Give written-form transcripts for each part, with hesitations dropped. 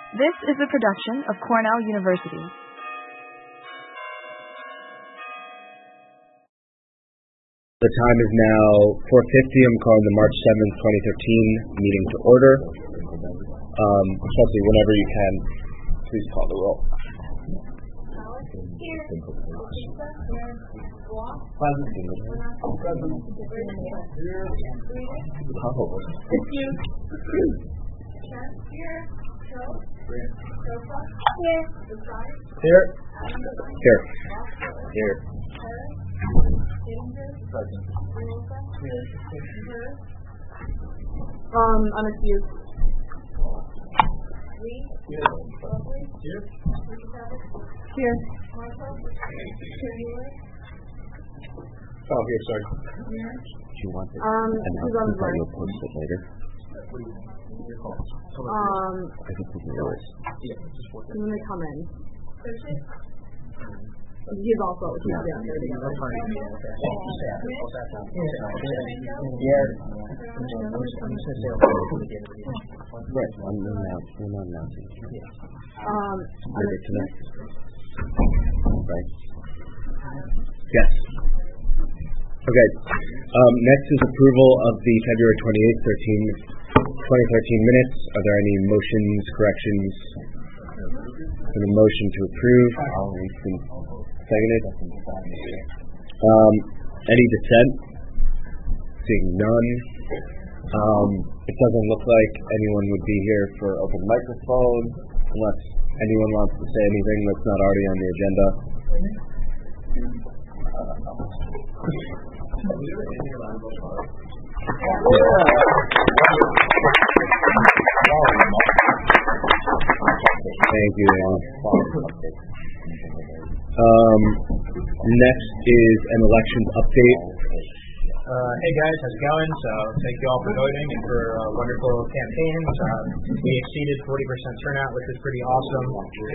This is a production of Cornell University. The time is now 4:50. I'm calling the March 7th, 2013 meeting to order. Chelsea, whenever you can, please call the roll. Here. I'm excused. Here. Oh, here, sorry. Do you want it? She's on the You'll post it later. I think we can do it. When they come in. He's also Yeah. Right, I'm not announcing. Later tonight. Right. Yes. Okay. Next is approval of the February 28th, 2013 minutes. Are there any motions, corrections? And a motion to approve. Seconded. Any dissent? Seeing none. It doesn't look like anyone would be here for open microphone unless anyone wants to say anything that's not already on the agenda. Thank you, Alan. Next is an elections update. Hey guys, how's it going? So thank you all for voting and for wonderful campaigns. We exceeded 40% turnout, which is pretty awesome.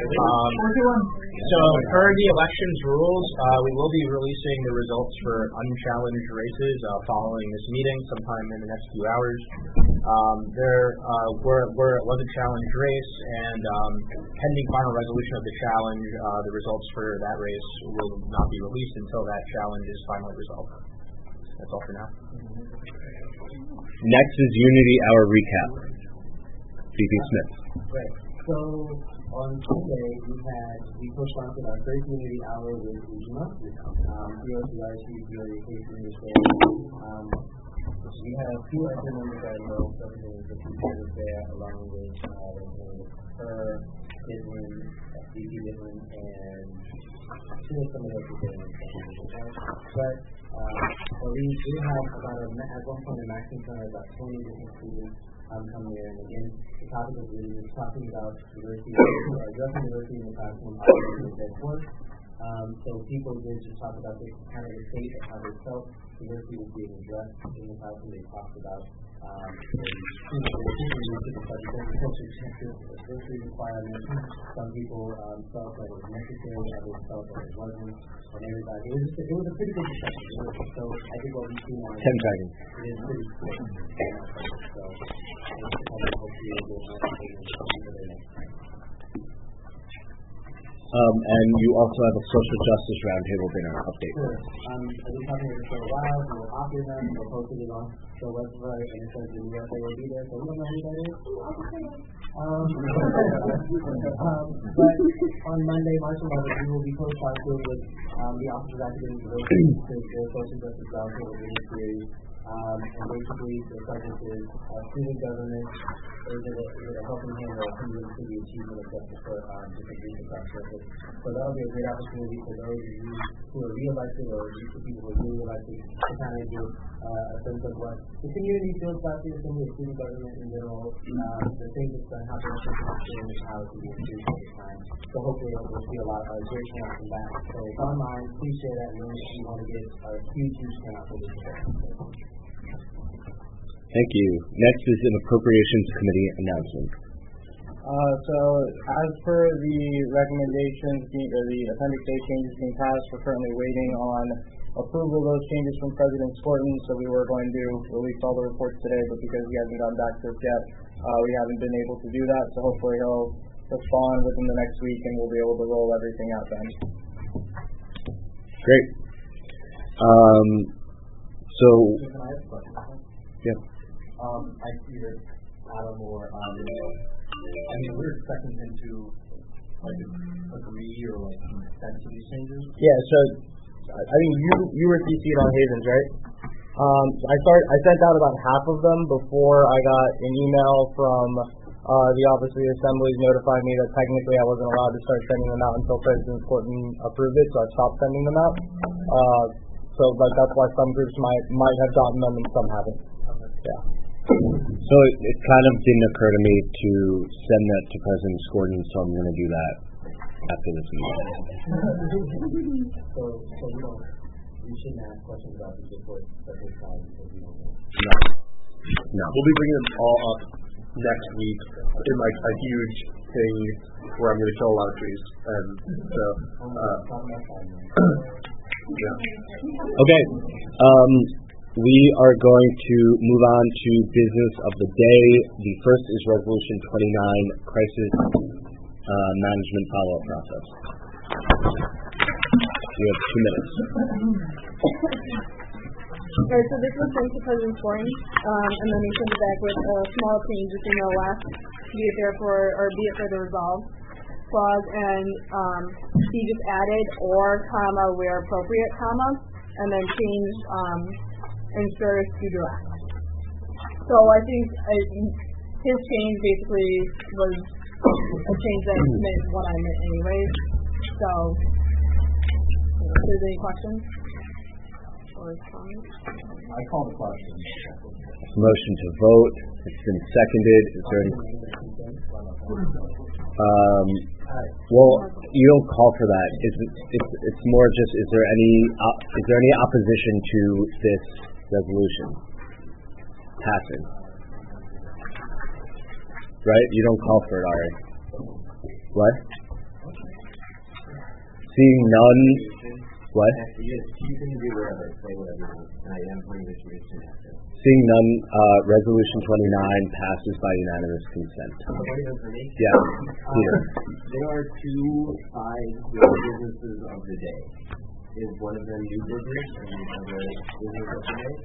So per the elections rules, we will be releasing the results for unchallenged races following this meeting sometime in the next few hours. It was a challenge race, and pending final resolution of the challenge, the results for that race will not be released until that challenge is finally resolved. That's all for now. Next is Unity Hour recap. VP Smith. Right. So on Sunday we co-sponsored our first Unity Hour with Ujima. POCRC Unity Case in this day. We had a few other members that I know representing the people there, along with her, Goodwin, VP Goodwin, and some of the other people. But we do have at one point a maximum turnout of about 20 different students coming here. And again, the topic is really just talking about diversity, addressing diversity in the classroom, how to do their work. So people did just talk about the kind of the state of how they felt diversity was being addressed in the classroom. They talked about diversity requirements. Some people felt that it was necessary, others felt that it wasn't, and everybody. It was a pretty good discussion. So I think what we've seen on 10 seconds. It is pretty quick. So hopefully we'll get and you also have a social justice roundtable dinner update. Sure. I've been talking about this for a while, and we'll offer them, we'll post it on the website, and it says the USA will be there, so we don't know who that is. But on Monday, March 11th, we will be co-sponsored with the Office of Academic Development, the social justice roundtable dinner series. And basically, the subject is student government. Is it a helping hand or a hindrance to the achievement of justice for different groups across campus? So that will be a great opportunity for those of you who are re-elected or for people who are newly elected to kind of get a sense of what the community feels about the assembly of student government in general, the things that's going to happen in the and how it can be achieved over time. So hopefully we'll see a lot of great turnout from that. So it's online. Please share that link if you want to get a huge turnout for this event. Thank you. Next is an Appropriations Committee announcement. So as per the recommendations, the Appendix A changes being passed, we're currently waiting on approval of those changes from President Skorton. So we were going to release all the reports today, but because he hasn't gotten back to us yet, we haven't been able to do that. So hopefully he'll respond within the next week, and we'll be able to roll everything out then. Great. So, Can I ask a question? yeah. I see that Adam or we're expecting him to agree or consent to these changes. Yeah. So, I mean, you were CC'd on Havens, right? I sent out about half of them before I got an email from the Office of the Assemblies notifying me that technically I wasn't allowed to start sending them out until President Skorton approved it, so I stopped sending them out. So that's why some groups might have gotten them and some haven't. Yeah. So it kind of didn't occur to me to send that to President Skorton, so I'm going to do that after this meeting. So we shouldn't ask questions about the report at this time because we don't know. No. We'll be bringing them all up next week in like a huge thing where I'm going to kill a lot of trees, and so yeah. Okay. We are going to move on to business of the day. The first is Resolution 29, Crisis Management Follow-up Process. You have 2 minutes. Alright, so this was sent to President Skorton, and then he sent it back with a small change within the last be it further resolved clause, and he just added or, comma, where appropriate, comma, and then changed ensures to direct. So I think his change basically was a change that meant what I meant anyways. So, if there's any questions or comments? I call the question. Motion to vote. It's been seconded. Is there any? Well, you don't call for that. It's more just is there any opposition to this resolution passing? Right? You don't call for it, Ari. What? Seeing none. What? You can do whatever, say whatever, and I am putting this to action. Seeing none, Resolution 29 passes by unanimous consent. Yeah, Peter. There are 2 sides to the businesses of the day. Is one of them new business and the other business of the day?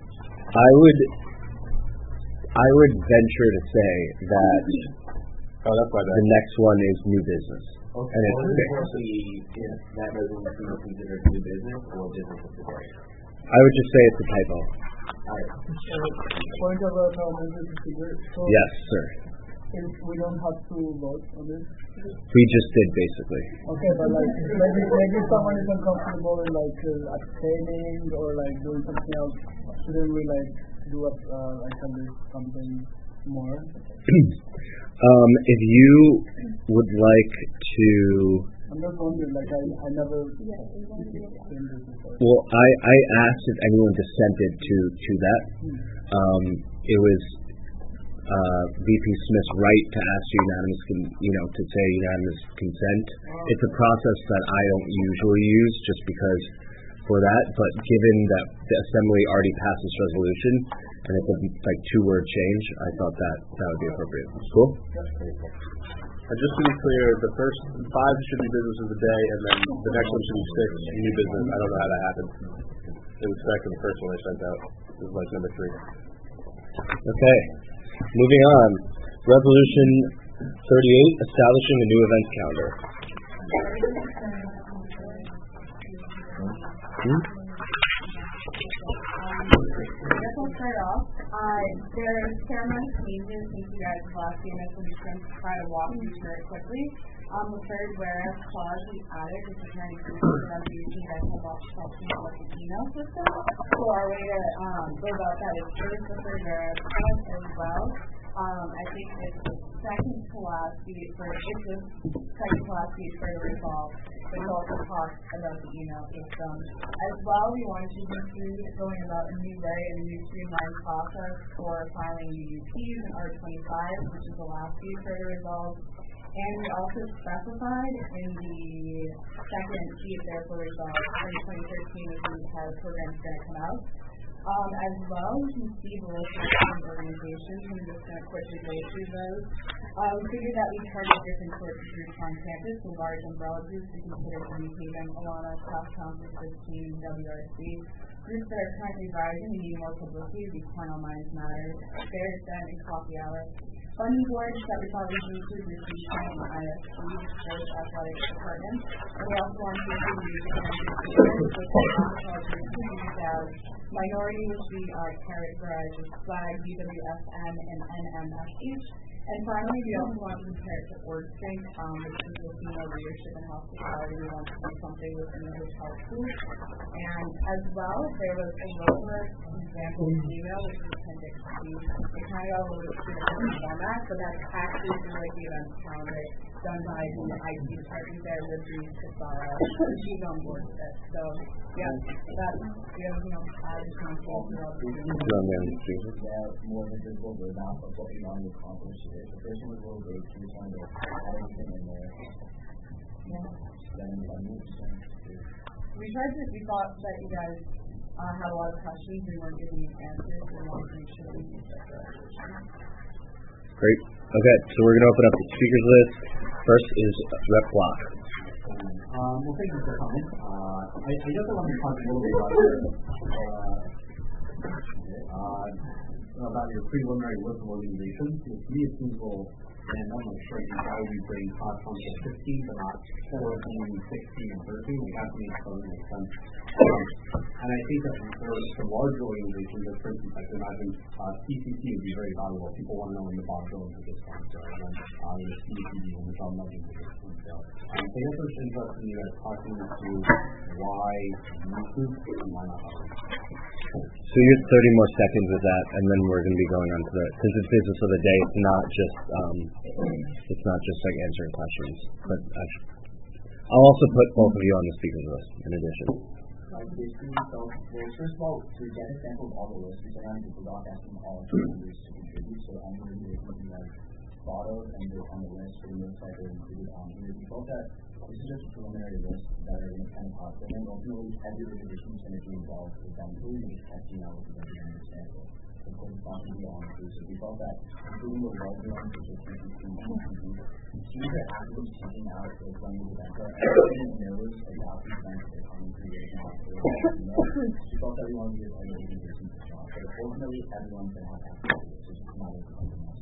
I would venture to say that the next one is new business. Okay. And it's if that resolution is considered new business or business of the day? I would just say it's a typo. Point of parliamentary procedure. So Yes, sir. if we don't have to vote on this. We just did, basically. Okay, but maybe someone is uncomfortable in abstaining or doing something else. Shouldn't we do something more? If you would like to... I'm just wondering, I never seen this before. Well, I asked if anyone dissented to that. It was VP Smith's right to ask unanimous, to say unanimous consent. It's a process that I don't usually use just because for that, but given that the Assembly already passed this resolution, and it's a 2-word change, I thought that would be appropriate. Cool? And just to be clear, the first 5 should be business of the day, and then the next one should be 6 new business. I don't know how that happened. It was correct in the first one I sent out. It was number 3. Okay. Moving on. Resolution 38, establishing a new events calendar. This will start off. There's paramount changes since you guys last seen this, and just going to try to walk you through it quickly. The third whereas clause we added, which is very important for them to use, you guys have also talked about the email system. So our way to go about that is first the third whereas clause as well. I think it's the second to last piece for the resolve. There's also talks about the email system. As well, we wanted to include going about a new way and a new streamlined process for filing UUPs and R25, which is the last piece for the resolve. And we also specified in the second sheet there for resolve in 2013 is when the pilot program is going to come out. As well, you can see the list of different organizations. I'm just going to quickly go through those. We figured that we target different sorts of groups on campus, so large umbrella groups we consider New Haven, Alana, Cross Council 15, WRC. Groups that are currently rising and need more publicity would be Cornell Minds Matter, Fair Descent, and Coffee Hour. Funding boards that we thought we could include recruition and ISP, sports athletic department. And we also want to include music and entertainment, which we used as minority, which we characterize as flag, UWFM, and NMSH. And finally, we also want to compare it to OrgSync, which is the female leadership and hospitality. We want to do something within the hotel group. And as well, there was a lower example email, which is Appendix C. It kind of got a little bit different format, but that's actually like the event calendar done by the IT department there with the Casara. She's on board with it. So, yeah, that's the other thing I'll add is kind of all throughout the more of a visible roadmap of what we want to accomplish. The first one was a little vague, so we trying to add everything in there. We thought that you guys had a lot of questions and weren't giving you answers, so we wanted to make sure we use that. Great. Okay, so we're going to open up the speakers list. First is Rep. Block. Well, thank you for coming. I guess I want to talk a little bit about your preliminary list of organizations. To me, it seems a little, and I'm not sure why we bring cost on to 15, but not 14, 16, and 13. We have to make sure it makes sense. And I think that for large organizations, as for instance, I can imagine CCC would be very valuable. People want to know when the Bob Jones are discounts are, and then the CCD when the John Legend are discounts are. So I guess it's interesting you guys talking to why YouTube and why not others. So you have 30 more seconds with that, and then we're going to be going on to the, since it's business of the day, it's not just like answering questions. But I'll also put both of you on the speakers list in addition. So, first of all, to get a sample of all the lists, we sent out Google Doc asking all of the members to contribute. So any of the things you guys thought of and they're on the list for the most part they're included on here. We felt that this is just a preliminary list that are going to kind of cost them, and ultimately every organization is going to be involved with them, including just testing out what they're going to do in the sample. So of course it's not going to be all inclusive. We felt that including the larger ones, which is these are actively checking out the running event. Everyone knows about the events that they're coming through right now. We felt that we wanted to give other organizations a shot, but ultimately everyone's going to have access to this. It's just not a something else.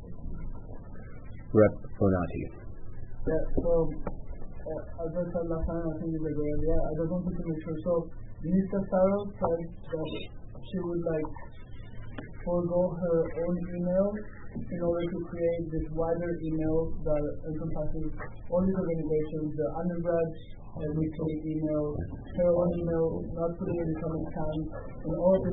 Rep. Bonatti. Yeah, so as I said last time, I think it's a great idea. I just wanted to make sure. So Minister Sarah said that she would like forego her own email in order to create this wider email that encompasses all these organizations, the undergrad weekly email, her own email, not putting in the comment time, and all of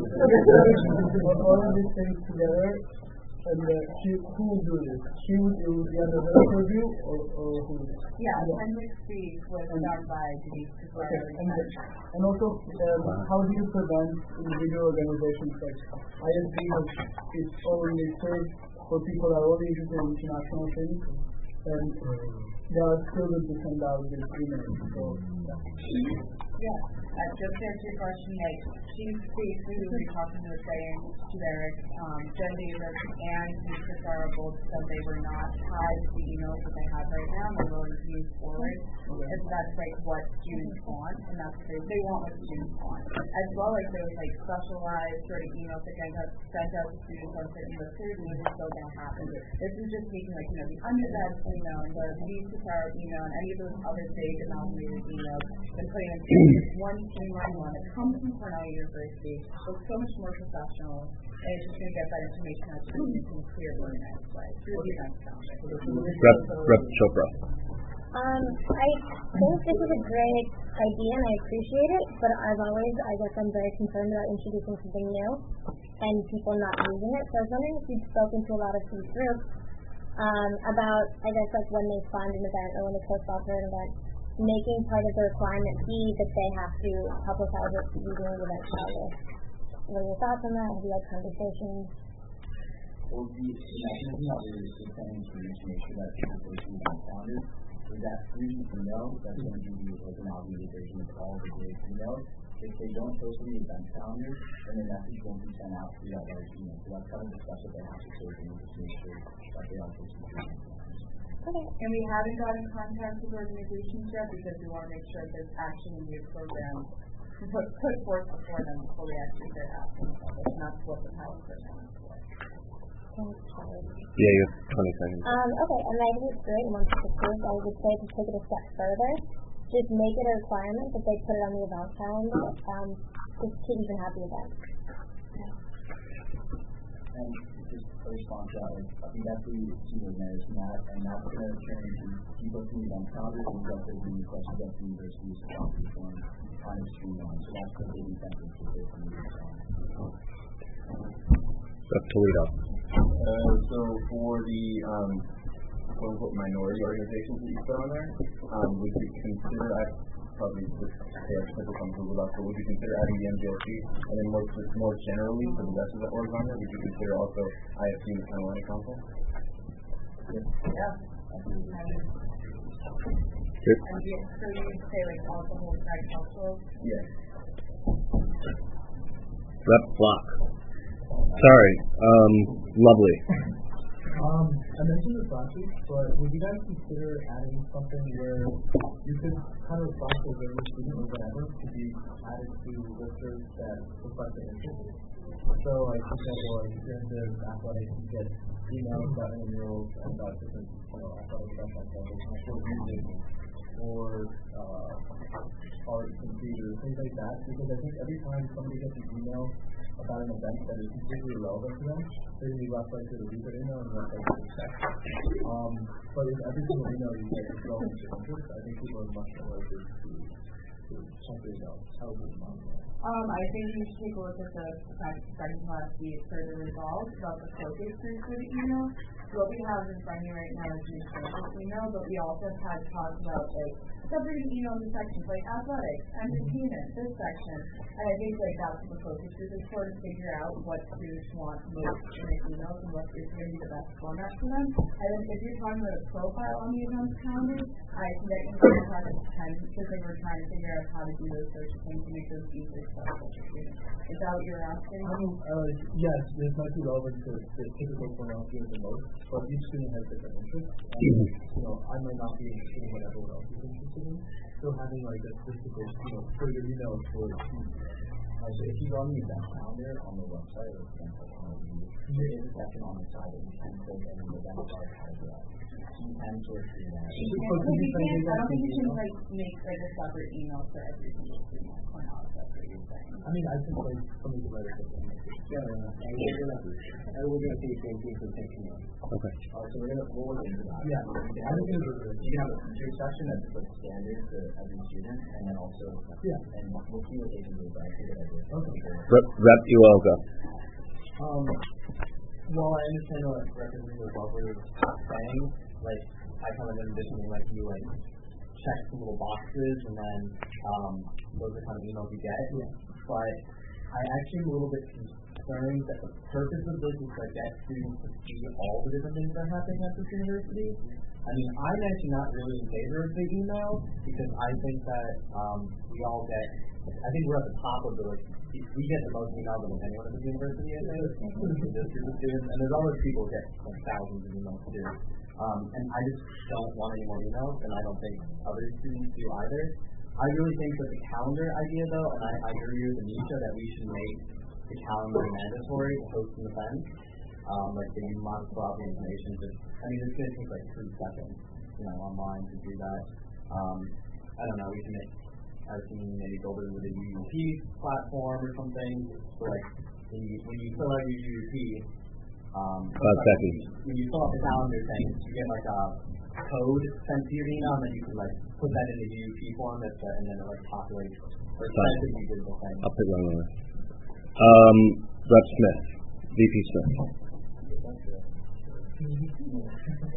these things together. And who will do this? It would be under her purview or who? Yeah, Appendix C was done by Denise. Okay, and also, how do you prevent individual organizations like ISB has its own listserv for people that are only interested in international things, and they are still going to send out this email. So, yeah, just to answer your question, like, she's basically who we're talking to saying to Eric, Jen Davis and Chris Sarah both said they were not tied to the emails that they have right now, and they're willing to move forward. And that's like what students want, and that's what they want what students want. As well, like those like specialized sort of emails that get sent out to students on certain listservs, and these are still going to happen. This is just taking like, the undergrad email and the Denise Sarah email and any of those other big amalgamated emails and putting them in one streamlined one that comes from Cornell University. Looks so much more professional, and it's just going to get that information out to students in a clear, organized way through the event calendar. Rep. Chopra. I think this is a great idea and I appreciate it, but as always, I guess I'm very concerned about introducing something new and people not using it. So I was wondering if you'd spoken to a lot of these groups about, I guess, like when they fund an event or when they co-sponsor an event, making part of the requirement be that they have to publicize it using the event calendar. What are your thoughts on that? Have you had conversations? Well, the mechanism that we're sending information to make sure that the organization is founded is that free email that's going to be like an automated version of all the big emails. If they don't post any event calendars, then the message won't be sent out through that large email. So that's kind of the stuff that they have to save and just make sure that they also keep it. Okay. And we haven't gotten in contact with organizations yet because we want to make sure there's actually a new program put forth before them before we actually get asking about it. And that's what the power program is for. Yeah, you have 20 seconds. Okay, and I think it's great. Once it's approved, I would say to take it a step further, just make it a requirement that they put it on the event calendar, just to even have the event. And just a response to that, like, I think that's the senior managers and that's going to turn into people from the event calendar and you got the questions that the universities on kind of streamline. So that's the big incentive to pay from the event. That's Toledo. So for the quote-unquote minority organizations that you put on there, would you consider, I probably would say I typical on Google Docs, but would you consider adding the MJLC? And then more generally for the rest of the orgs on there, would you consider also IFC and the Carolina Council? Yeah. Good. And so you would say like all the whole side council? Yes. Rep Block. Sorry. Lovely. I mentioned this last week, but would you guys consider adding something where you could kind of respond to a student or whatever to be added to listservs that reflect their interest? So, like, for example, like, if you're into athletics, you get emails about intramurals and about different, athletic events like that, or music, or arts and theater, things like that, because I think every time somebody gets an email about an event that is completely irrelevant to them, they're going to be less likely to read their email and less likely to check. But if every single email you get is relevant to interest, I think people are much more likely to check their emails. How would you respond to that? I think you should take a look at the second class be further resolved about the focus group for the email. So what we have in front of you right now is the focus email, but we also have had talks about like separating emails in sections like athletics, entertainment, this section. And I think like that's what the focus group is for, to figure out what students want most in the emails and what is going to be the best format for them. And then if you're talking about a profile on the events calendar, I can get in contact with Ken because they were trying to figure out how to do those sorts of things to make those easily accessible to students. Is that what you're asking? Yes, this might be relevant to the typical format the most, but each student has different interests. I might not be interested in what everyone else is interested in. So having like a specific, for your emails for so if you go on the event calendar on the website or event technology, there is a section on the side that you can click and the event archive that. So you can sort through that. I don't think you can like make like a separate email for every single student or not. That's what you're saying. I mean, I think like something to write it. And we're going to see the same thing for the email. Okay. So we'll look into that. Yeah. I think you can have a feature section that's like standard for every student, and then also and we'll see what they can do. But I think that idea. Okay. Rep Uoga. Well, I understand what Representative Butler is saying. Like, I kind of envisioning like you like check some little boxes, and then those are kind of emails you get. But I actually am a little bit concerned that the purpose of this is to get students to see all the different things that are happening at this university. I mean, I'm actually not really in favor of the email because I think that we all get, I think we're at the top of the, like, we get the most emails than anyone at the university, I think, just group of students, and there's other people who get like thousands of emails too. And I just don't want any more emails, and I don't think other students do either. I really think that the calendar idea, though, and I agree with Anisha that we should make the calendar mandatory to host an event. Like that you must fill out the information. I mean, it's going to take like 3 seconds, online to do that. I don't know. We can make our team maybe build it with a UUP platform or something. So like when you fill out your UUP, 5 seconds. When you fill out the calendar thing, you get like a code sent to your email, and then you can like put that in the UUP form, and then it like populates or sends it to you digital thing. I'll pick one more. Rep Smith, VP Smith.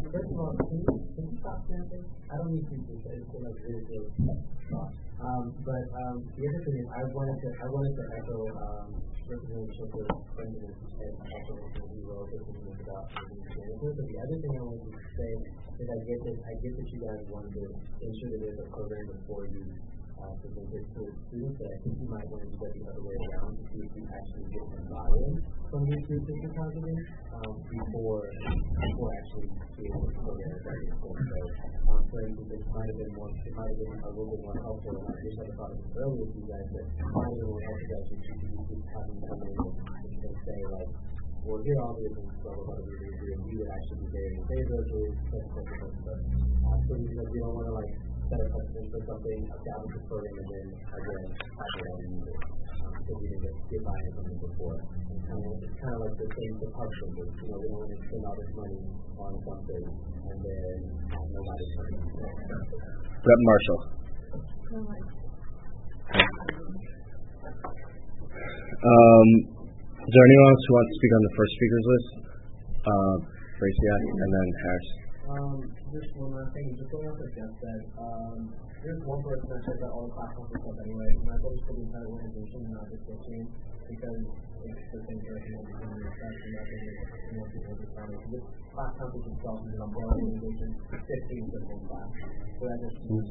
First of all, can you stop dancing? I don't need to do that. It's like really but the other thing is, I wanted to echo Representative Schultz's sentiments and also what we wrote about but the other thing I wanted to say is I get that you guys want to ensure that there's a program before you present it to students, but I think you might want to do that the other way around to see if you actually get some buy-in from your students and faculty before actually creating the program at your school. So, for instance, it might have been a little bit more helpful, and I wish I thought of this earlier to you guys, but it might have been more helpful to actually have them come in and say, like, well, here are all the different blah, blah, blah, and we would actually be very in favor of this, so we don't want to, like, set a precedent for something, establish a program, and then, again, have it all use it. Because we didn't get buy-in from it before. It's kind of like the same with pub singers. We don't want to spend all this money on something, and then nobody's going to do it. Rep. Marshall. Is there anyone else who wants to speak on the first speakers list? Braciak and then Harris. Just one more thing, just going off what Jeff said, there's one person that said that all the platforms are stuff anyway, and I thought it was the entire organization and not just the team, because it's the same person that was doing the stuff and not doing people over time. So this class conference itself is an umbrella organization, 15 for the whole class. So that just means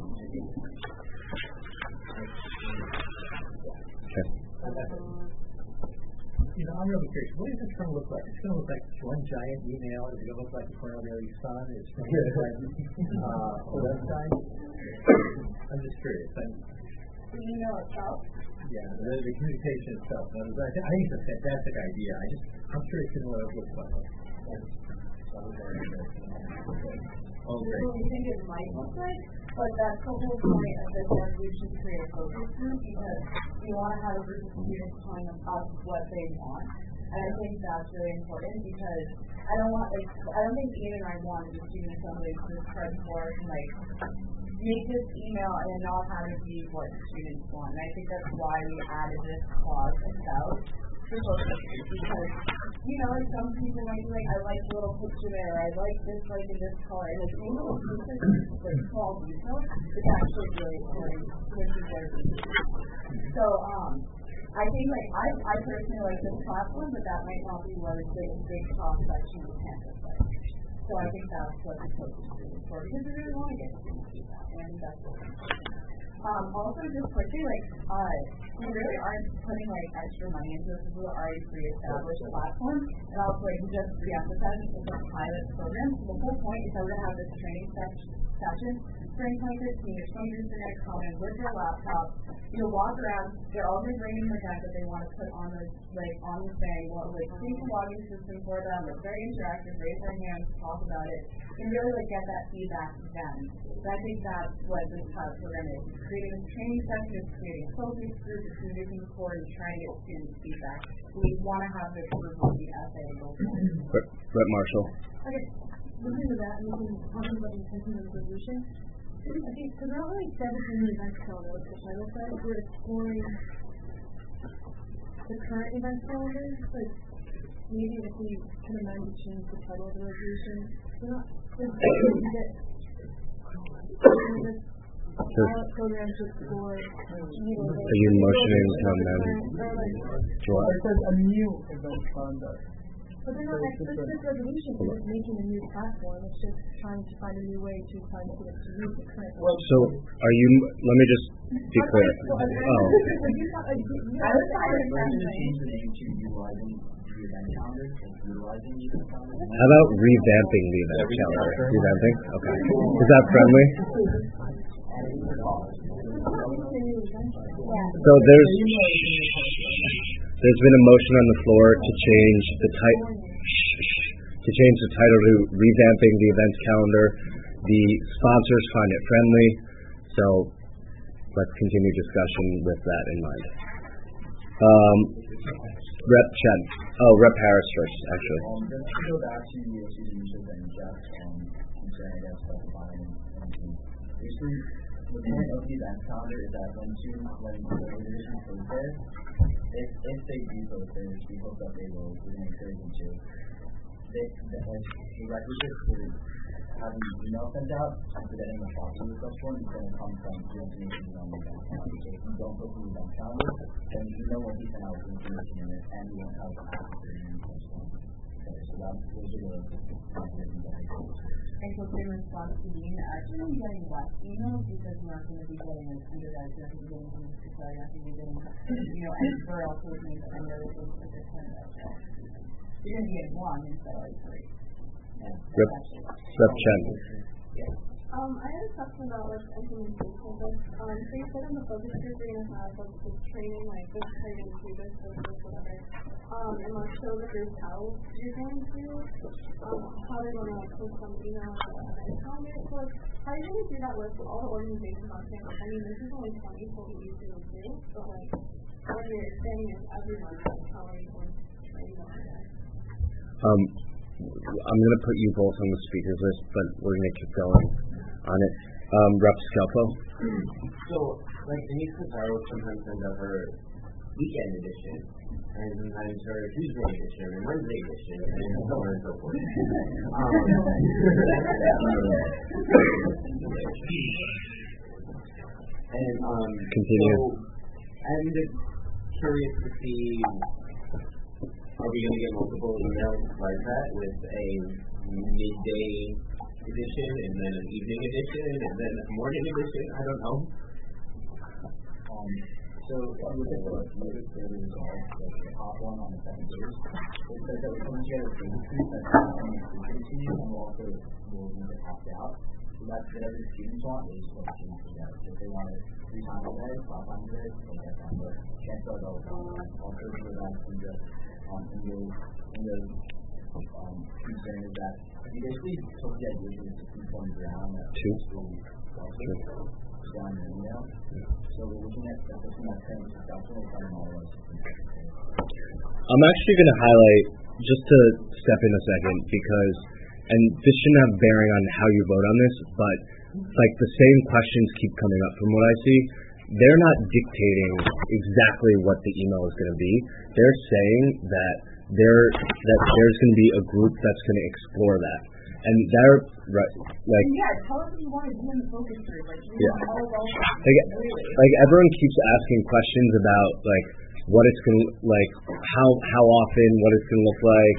I'm really curious. What is this going to look like? It's going to look like one giant email. Is it going to look like the Cornell Daily Sun? It's going to look like a website? I'm just curious. The email itself? Yeah, the communication itself. I think it's a fantastic idea. I'm curious to know what it looks like. Oh, great. So we think it might look like, but that's the whole point of this resolution to create a focus group, because we want to have a group of students telling us what they want. And I think that's really important, because I don't think Ian and I want the student assembly to spread forth and make this email and then not have it be what students want. And I think that's why we added this clause about for focus group, because some people might be like, I like the little picture there, I like this in this color, and it's little pieces, small details, it's actually really important when you go to So, I think I personally like this platform, but that might not be what a big cross section of campus like. So I think that's what the focus group is for, because we really want to get student feedback, and I think that's what we're doing. Also, just quickly, we really aren't putting extra money into this. This is an already pre-established platform, and also just re-emphasizing it's a pilot program. So the whole point is that we're going to have this training session spring 2015. Your students are going to come in with their laptop, walk around. They're all going to bring in the deck that they want to put on the thing. We'll create a login system for them. It's very interactive. Raise their hands, talk about it, and really get that feedback from them. So I think that's what this pilot program is. It's creating a training session, it's creating a focus group, it's moving forward and trying to get student feedback. We want to have this group of the essay go forward. Rep. Marshall. Okay, looking at that, and we can talk about the intention of the resolution. I think, because there are only 17 events calendar, which the title said, we're exploring the current event calendar. Maybe if we can amend to change the title of the resolution, we're not going to get this pilot program to explore. Are you motioning to amend? It says a new event calendar. But they're not this resolution is just making a new platform. It's just trying to find a new way to find students to use the current one. So, let me just be clear. I was trying to change the name to utilizing the event calendar. How about revamping the event calendar? Revamping? Okay. Is that friendly? So there's been a motion on the floor to change the title to revamping the events calendar. The sponsors find it friendly, so let's continue discussion with that in mind. Rep. Harris first, actually. To go back to the institutions and Jeff concern about specifying basically the point of the event calendar is that when the organization posts there, if they do post there, which we hope that they will, we're going to encourage them to, the requisite having an email sent out and forgetting the sponsor request form is going to come from the information on the event calendar. So if you don't put the event calendar, then you know when he sent out the information in it, and you won't have access to the request form. Okay, so those are the mechanisms that I use. And so in response to me, actually I'm getting less emails because you're not going to be getting an undergrad, you're not going to be getting an you're not going to be getting, and for also with me, I know this is a different you're going to get one instead of like three. Rep Chen. I had a question about like implementation of this. So you said in the focus group you're going to have like this training, like this training, do this, whatever. And like show the group how you're going to, how they're going to like post some emails and how you're so like, how are you going to do that with all the organizations on campus? I mean, this is only 20, so we usually do, but like when you're expanding it to everyone, how are you going to train them? I'm going to put you both on the speakers list, but we're going to keep going on it. Rep Scalpo. So, like Denise Pizarro sometimes sends out her weekend edition, and sometimes her Tuesday edition, and Wednesday edition, and so on and so forth. Continue. So, I'm just curious to see, are we going to get multiple emails like that with a midday edition and then an evening edition and then a morning edition? I don't know. So if you look at the latest survey results, the top one on the second page, it says that we're coming together for increase that frequency, and we'll also need to opt out. So that's whatever the students want is what the students will get. So if they want it 3 times a day, 5 times a day, they'll get that. But chances are they'll also do that and just and the concern is that you basically took the idea of the people on the ground that down the email. So we're looking at that training discussion and trying to model it. I'm actually going to highlight, just to step in a second, because, and this shouldn't have bearing on how you vote on this, but like the same questions keep coming up from what I see. They're not dictating exactly what the email is going to be. They're saying that there's going to be a group that's going to explore that. And they're right, like tell us what you want to do in the focus group. Like everyone keeps asking questions about like what it's going to like, how often, what it's going to look like,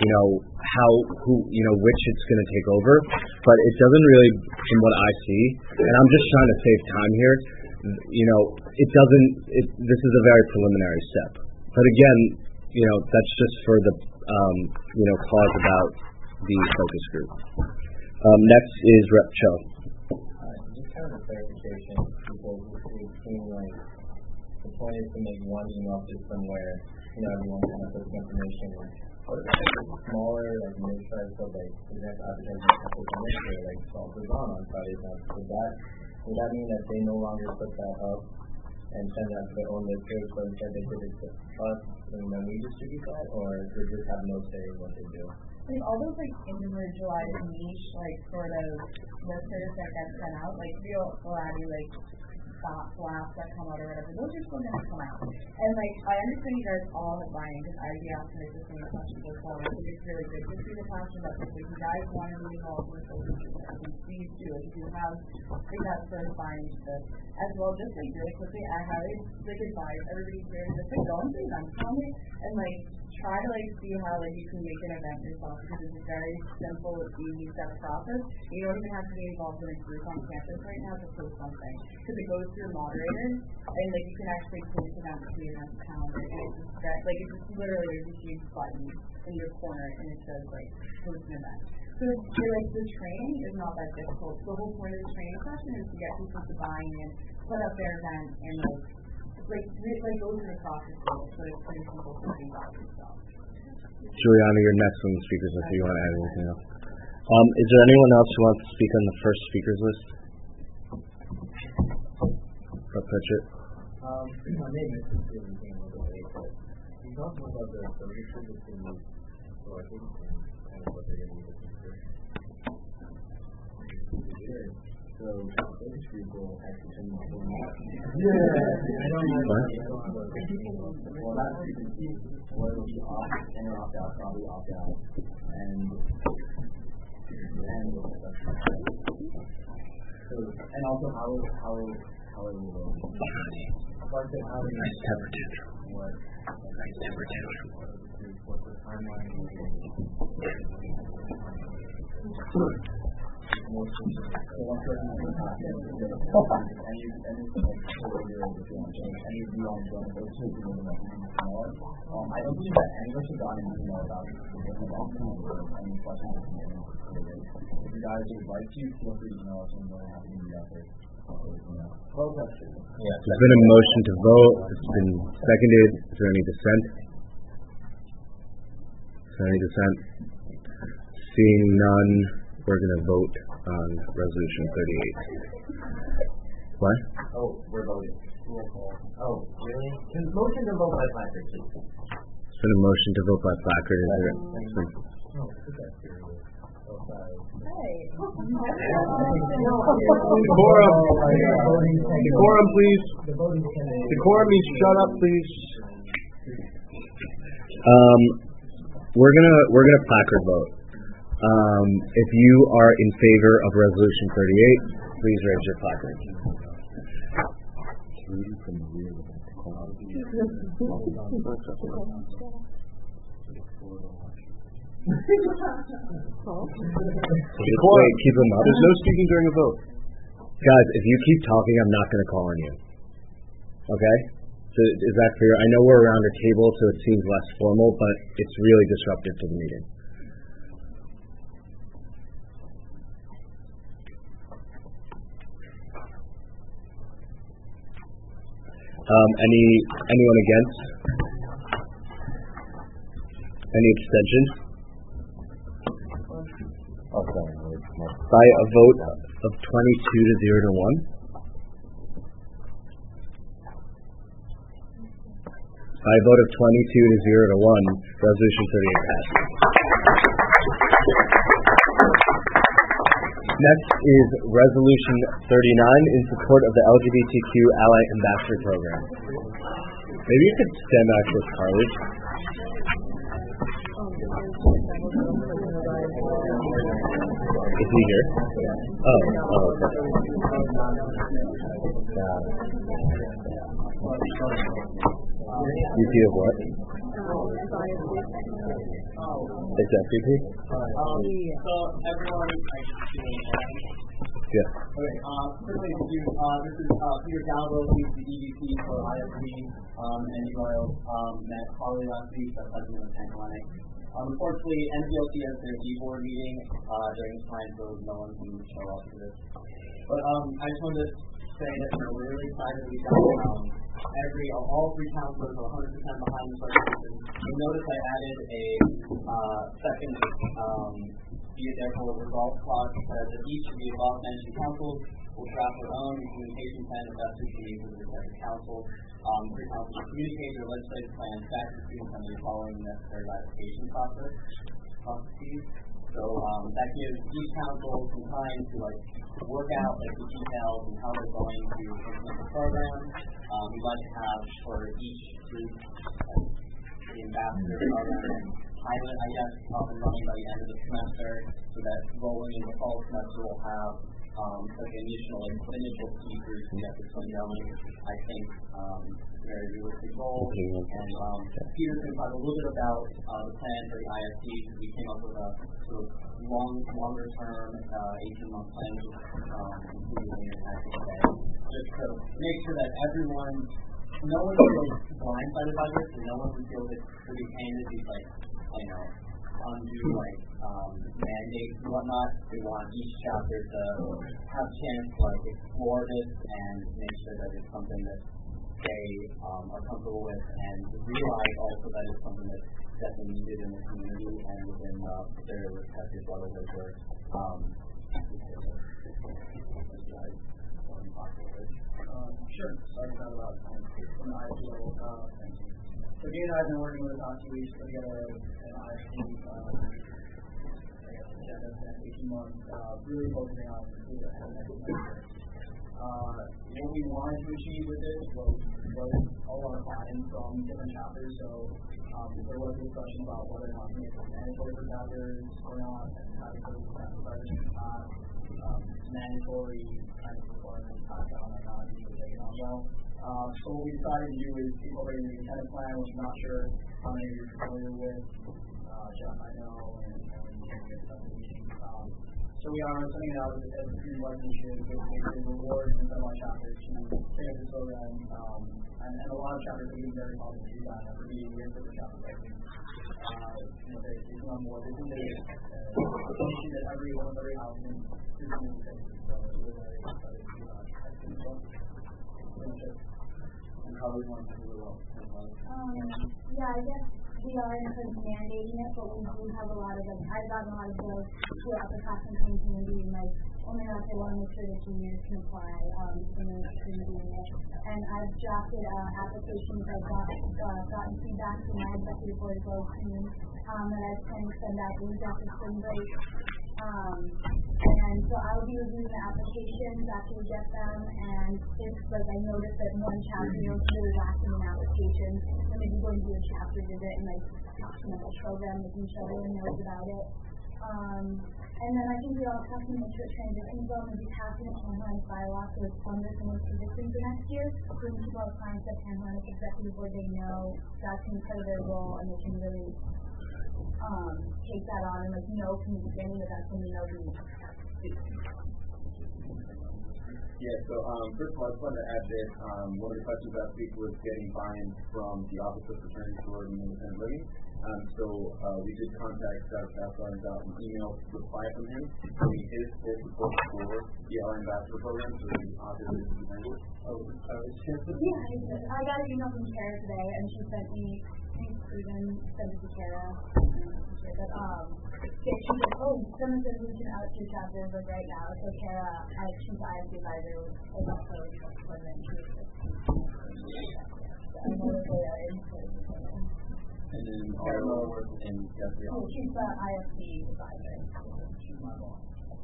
which it's going to take over. But it doesn't really, from what I see, and I'm just trying to save time here. It doesn't. This is a very preliminary step. But again, that's just for the cause about the focus group. Next is Rep Cho. Just kind of a clarification, because it seems like the point is to make one email system where everyone kind of puts information in. What if it's smaller, like mid-size, so like for example, advertising epidemics or like sponsors on Fridays nights? Would that mean that they no longer put that up and send that to their own listers, but instead they give it to us and then we distribute that, or they just have no say in what they do? I think all those like individualized niche sort of listers that get sent out, like real variety flaps that come out or whatever, those are still gonna come out. And I understand you guys all have buying because I'd be asking the same questions as well. I think it's really good to see the passion about this. If you guys want to be involved with those issues, please do. If you have that sort of buying this as well, just really quickly, I highly advise everybody here just go and do them. Comment and try to see how you can make an event yourself, because it's a very simple, easy step process. You don't even have to be involved in a group on campus right now to post something, because it goes through moderators, and you can actually post it out to your event calendar, and it's just it's just literally there's a huge button in your corner, and it says post an event. So the training is not that difficult. The whole point of the training session is to get people to buy in, put up their event, and go through the process, so it's pretty simple to think about yourself. Juliana, you're next on the speakers list. Do you want to add anything else? Is there anyone else who wants to speak on the first speakers list? Rep Pritchett. I may miss this everything a little bit late, but you talking about the services that they need selected and kind of what they're going to be looking for. So focus group will actually send them a format. I don't know. Well, that's you can see what will be opt in or opt out, probably opt out. And And and also how it will work. Nice temper tantrum. Nice temper tantrum. What the timeline will be. More specific. So one person is going to have any view on those two people I don't believe that any of us have gotten an email about the different options or any questions that you can. If you guys would like to, feel free to email us and we're happy to be out there. There's been a motion to vote. It's been seconded. Is there any dissent? Is there any dissent? Seeing none, we're going to vote on Resolution 38. What? Oh, we're voting. Oh, really? Can motion to vote by placard, please? It's been a motion to vote by placard. Is there? Decorum, please. Decorum means shut up, please. We're gonna placard vote. If you are in favor of Resolution 38, please raise your placard. Wait, keep them up. There's no speaking during a vote. Guys, if you keep talking, I'm not going to call on you. Okay? So is that clear? I know we're around a table, so it seems less formal, but it's really disruptive to the meeting. Anyone against? Any abstentions? By a vote of 22 to 0 to 1. By a vote of 22 to 0 to 1, Resolution 38 passed. Next is Resolution 39 in support of the LGBTQ Ally Ambassador Program. Maybe you could stand back with Carly. Is he here? Oh, okay. VP of what? It's FVP? So everyone, yeah. Okay, quickly to you, this is Peter Gallo, he's the EVP for ISP, and you all met Carly last week, the president of Panhellenic. Unfortunately, NPLC has their D-board meeting during this time, so no one can show up for this. But I just wanted to say that we're really excited that we got all three councilors are 100% behind this resolution. You'll notice I added a second be it therefore resolved clause that says that each of the above-mentioned councils will draft their own communication plan of best suits the needs of the respective council. Three councils will communicate their legislative plans back to students under the following necessary ratification processes. So that gives each council some time to work out the details and how they're going to implement the program. We'd like to have for each group the ambassador program and pilot, I guess, up and running by the end of the semester, so that rolling in the fall semester will have initial speakers to get this one going. I think very realistic goal. And Peter's going to talk a little bit about the plan for the ISD. We came up with a sort of longer term, 18-month plan, including the package today, just to make sure that no one feels blindsided by this, and no one feels it to be painted these undue mandates and whatnot. We want each chapter to have a chance to explore this and make sure that it's something that they are comfortable with, and realize also that it's something that's definitely needed in the community and within their respective levels of work. Sure. Sorry about a lot of time. So Jay and I have been working with the past 2 weeks to put together an ISP agenda for the next 18 months, really focusing on the academic semester. what we wanted to achieve with this was a lot of buy-in from different chapters. So there was a discussion about whether or not to make it mandatory for chapters or not, and having those chapters mandatory kind of requirements passed down or not, usually taken on well. So what we decided to do is incorporate the incentive plan, which I'm not sure how many of you are familiar with. Jeff, I know, and so we are sending it out as a student initiative with basically rewards and some of our chapters to stay up this program. And a lot of chapters have been very positive feedback after being here for the chapter. They've done more. This is a issue that every house is doing the same. So we're very excited to do that. And how we want to do it well. Yeah, I guess we are in terms of mandating it, but we do have a lot of, I've gotten a lot of bills throughout the classroom community, and only enough they want to make sure that juniors can apply for doing it. And I've drafted applications. I've gotten feedback from my executive board as well as team that I plan to send out after spring break. And so I'll be reviewing the applications after we get them, and if I notice that one chapter is really lacking in applications, then maybe go and do a chapter visit and a program making sure everyone knows about it. And then I think we all have to make sure it transitions well and be passing the Panhellenic bylaw so it's under some of those positions for next year. So when people are applying to the Panhellenic executive board, they know that's going to be part of their role, and they can really take that on and know from the beginning that that's when we know we need. Yeah, so first of all, I just wanted to add that one of the questions last week was getting buy-in from the Office of Fraternity, Sorority, and Independent Living. So we did contact Dr. Pascal and got an email reply from him. He is full support for the LA Ambassador Program, so the author is in language. Yeah, I got an email from Kara today, and she sent me, even sent it to Kara. She said, someone said we can out two chapters right now. So Kara, she's the ISD advisor, was also president. And then Arlo and Jeffrey. Oh, she's the ISD advisor. She's my boss.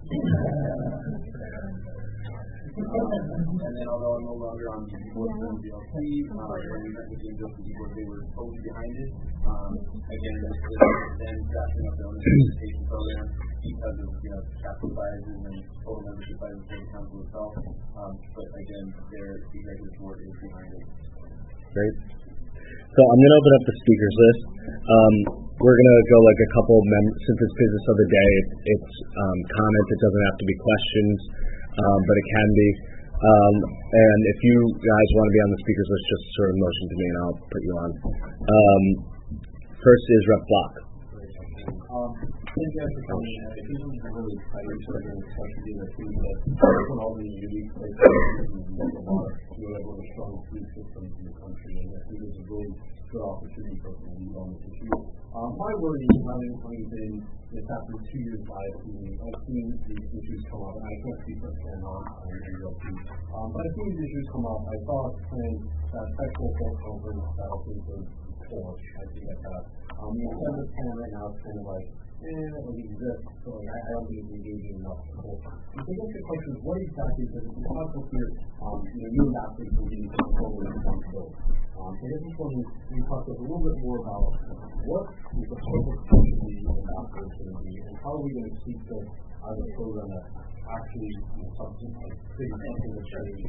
And then although I'm no longer on the board of the DLC, when we met with the industry board, they were totally behind it. Again, this is them drafting up their own education program because of capital sizes and total membership sizes for the council itself. But again, their executive board is behind it. Great. So I'm going to open up the speakers list. We're going to go a couple since it's business of the day. It's comments. It doesn't have to be questions, but it can be. And if you guys want to be on the speakers list, just sort of motion to me and I'll put you on. First is Rep. Block. Thank you guys for coming. I think this is a really exciting program, especially in the food that from all the unique places we have one of the strongest food systems in the country, and I think it's a really good opportunity for us to lead on this issue. My worry, having been this after 2 years by I've seen these issues come up, and I can't speak for Canon and ULP, but I've seen these issues come up. I saw us plan that sexual assault conference that I think was poor. I think at that. The incentive plan right now is kind of it exists, so I don't think it's engaging enough people. So I guess the question is, what exactly does it possible here, you and athletes will be control and responsibility. So I guess this one is, we talked a little bit more about what is the purpose of the ambassador going to be, and how are we going to keep this as a program that actually something creating something that change.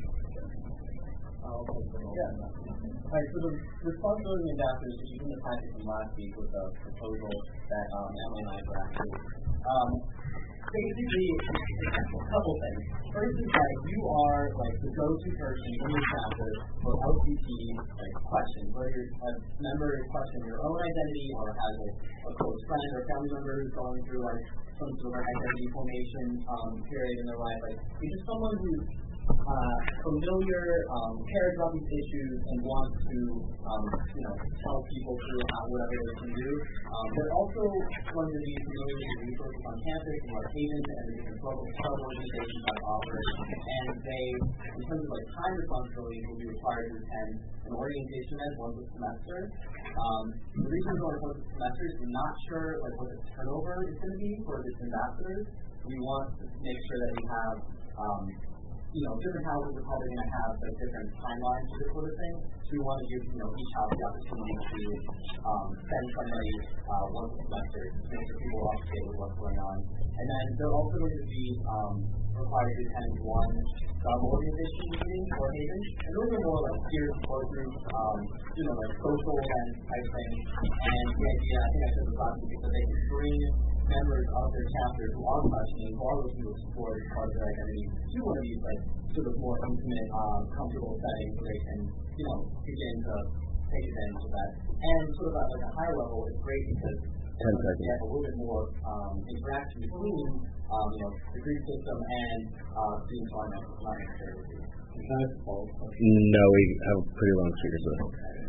Alright, so the responsibility of ambassadors is in the packet from last week with a proposal that Emily and I drafted. Basically, it's a couple things. First is that you are the go-to person in your chapter for LCT questions, whether you're a member is questioning your own identity or has a close friend or family member who's going through some sort of identity formation period in their life. You're just someone who's familiar, cares about these issues, and wants to, tell people through whatever they can do. They're also going to be familiar with the resources on campus and what Havens and the different club organizations have offered. And they, in terms of time responsibilities, will be required to attend an orientation event once a semester. The reason we're going once a semester is we're not sure what the turnover is going to be for this ambassadors. We want to make sure that we have different houses are probably going to have like different timelines for this sort of thing. So we want to give each house the opportunity to send somebody once a semester to make sure people are up to date with what's going on. And then they're also going to be required to attend one sub-organization meeting or haven. And those are more like peer support groups, like social events type things. And the idea, I think I said this last week, is that they can bring members of their chapter who are questioning, who are looking to explore as part of their identity, to one of these like sort of more intimate, comfortable settings where they can, begin to take advantage of that. And sort of at like a higher level, it's great because they have a little bit more interaction between the Greek system and students who are not necessarily. No, we have a pretty long speaker list.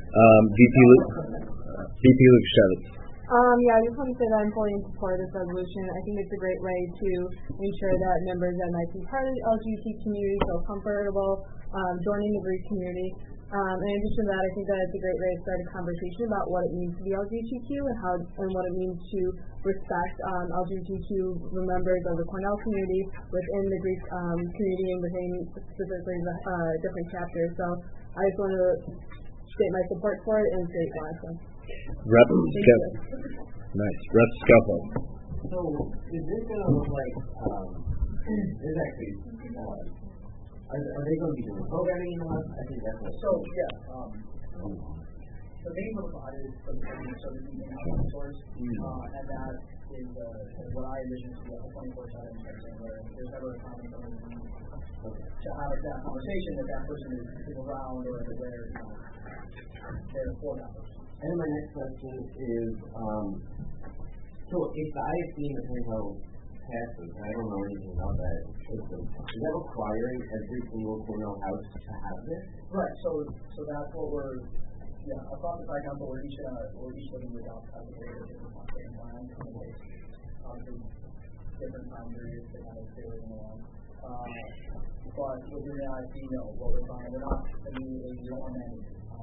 VP Luke Shevitz. I just want to say that I'm fully in support of this resolution. I think it's a great way to ensure that members that might be part of the LGBT community feel comfortable joining the Greek community. In addition to that, I think that it's a great way to start a conversation about what it means to be LGBTQ and what it means to respect LGBTQ members of the Cornell community within the Greek community and within specifically the different chapters. So I just want to state my support for it and state why. Rep Scuffle. So is this going to look like there's actually are they going to be doing programming in the lab? I think that's what. So the main purpose is for the service in source, and that is what I envision to be a 24/7 person where there's never a time for to have that conversation if that person is around or they're for that person. And then my next question is, so if the ISD in the Cornell passes, I don't know anything about that system, is that requiring every single Cornell house to have this? Right, so that's what we're, across the Phi Council, we're each looking to adopt as a different plan, different time periods to kind of stay along. But within the ISD, what we're trying, we're not immediately, we don't want to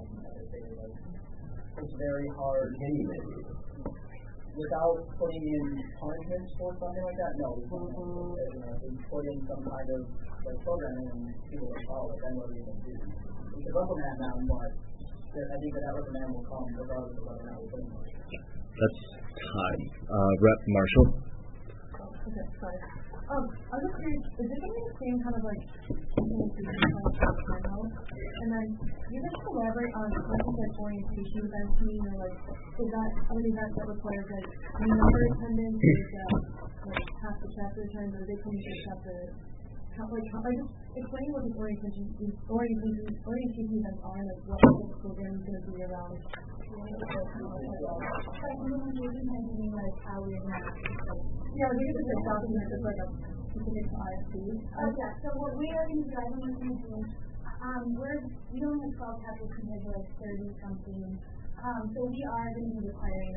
it's very hard without putting in punishments for something like that. No, we put in some kind of programming and people will follow it. Then what are we going to do? We can reprimand them, but I think that reprimand will come regardless of whether or not we put in. That's time. Rep Marshall. Okay, sorry. I was just curious, is it going to be the same kind of like and then you guys elaborate on something like orientation events mean or like is that an event that requires like number attendance or like half the chapter attend or they can just have the just explain what the orientation events are and like what the program is going to be around. Like how we we could just document just like a specific ISP. So what we are going to do, I don't know if you do, we don't have 12 chapters compared to like 30 something. So we are going to be requiring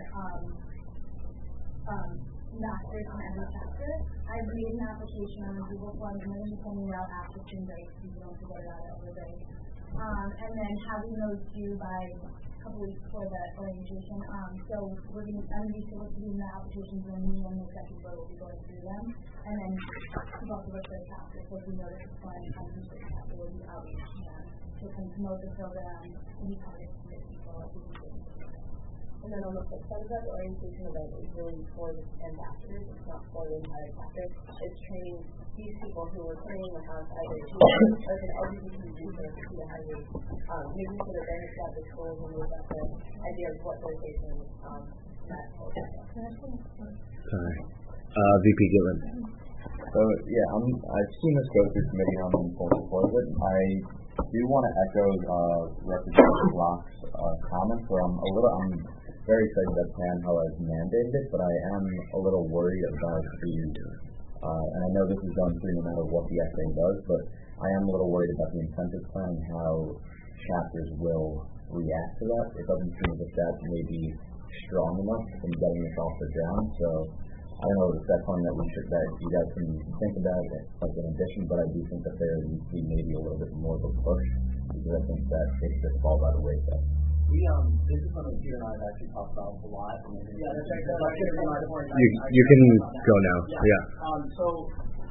masters on every chapter. I've made an application on Google Forms and then sending out applicants so people don't forget about it every day. And then having those due by couple weeks before the orientation. So I'm going to be soliciting the applications when me and the executive board will be going through them. And then we've also looked at the chapter. So if we notice it's fun and comes into the chapter, we'll be outreach to them to promote the program and be targeted to the people. And then on the flip side of that, the orientation event is really for the ambassadors. It's not for the entire chapter. It's training these people who are training the house either to like an LGBT resource to the highway, maybe so that they have the schools and we've got the idea of what they're facing that whole Sorry. VP Gillen. So I've seen this go through committee on the full support of it. I do want to echo Representative Locke's comments where I'm very excited that PANHO has mandated it, but I am a little worried about and I know this is done through no matter what the SA does, but I am a little worried about the incentive plan and how chapters will react to that. It doesn't seem as if that may be strong enough in getting this off the ground, so I don't know if that's something that you guys can think about like an addition, but I do think that there needs to be maybe a little bit more of a push because I think that it just falls by the wayside. This is something Peter and I have actually talked about a lot. You can go now. Yeah. So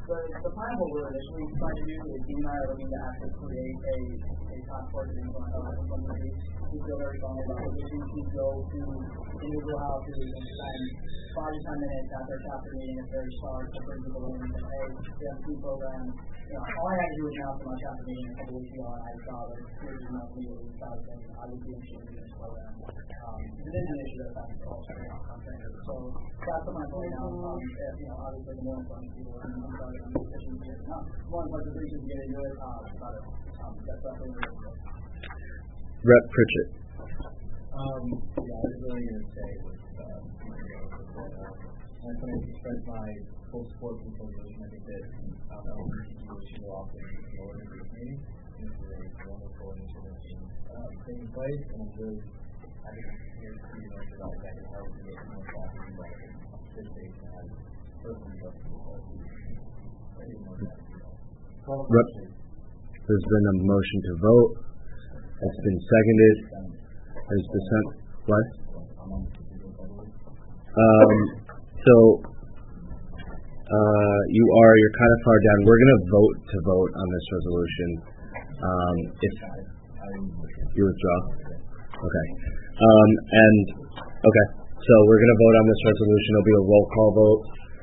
the plan of what we're initially trying to do is Dean and I are looking to actually create a task force of implementation. We feel very strongly about it. We can go to individual houses and spend 5 to 10 minutes at their chapter meeting at the very start to bring people in and say, hey, we have a food program. All I had to do was announce at my chapter meeting a couple weeks ago, and I saw that here's enough people who started saying I would be interested in this program. It is an issue that's happening also on campus. So that's what my point now. Obviously the more important people and I'm sorry, I'm pushing here. More important reason to get into it, that's definitely really Rep. Pritchett. I was really going to say was, I just want to express my full support for the resolution. I think that we should go off in the lower end of the meeting. This is a wonderful initiative taking place, and I'm really, I think here's to you know about exactly how we can get more traffic involved in this station as personally but Rep. There's been a motion to vote. It's been seconded. There's dissent. What? You're kind of far down. We're going to vote on this resolution. If you withdraw. Okay. So we're going to vote on this resolution. It'll be a roll call vote.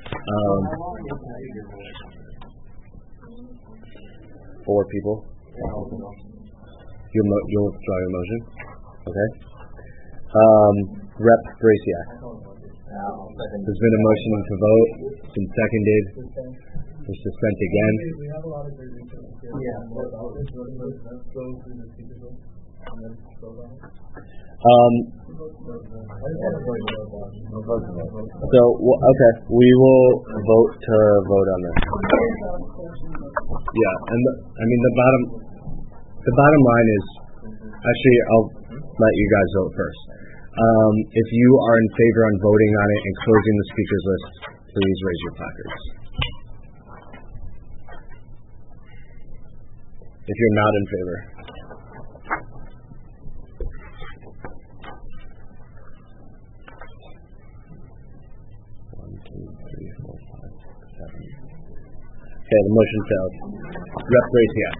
Four people. You'll withdraw your motion. Okay. Rep. Braciak. There's been a motion to vote. It's been seconded. There's dissent again. We will vote to vote on this. Yeah, and the bottom line is, actually, I'll let you guys vote first. If you are in favor on voting on it and closing the speakers list, please raise your placards. If you're not in favor. Okay, the motion failed. Rep. Braciak.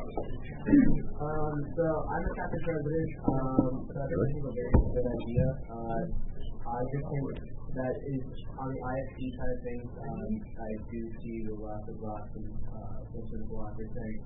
So I'm a chapter president. I think this is a very good idea. I just think that is on the ISP side of things. I do see the lots of saying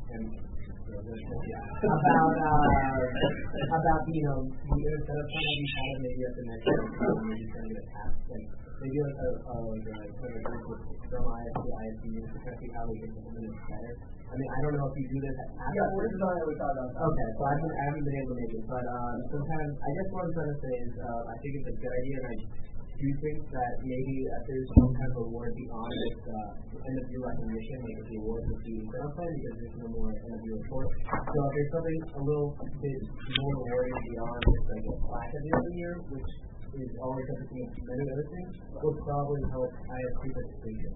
about the setup plan we had maybe at the next maybe trying to pass maybe like from ISP to ISP to see how we can implement it better. I mean, I don't know if you do this at we're designing we thought about that. Okay, so I haven't been able to make it, but sometimes I guess what I'm trying to say is I think it's a good idea, and I do think that maybe there's some kind of reward beyond this end of year recognition, like the award with the setup plan, because there's no more end of year report. So if there's something a little bit more rewarding beyond just like a plaque at the end of the year, which is always something with many other things, will probably help ISP participation.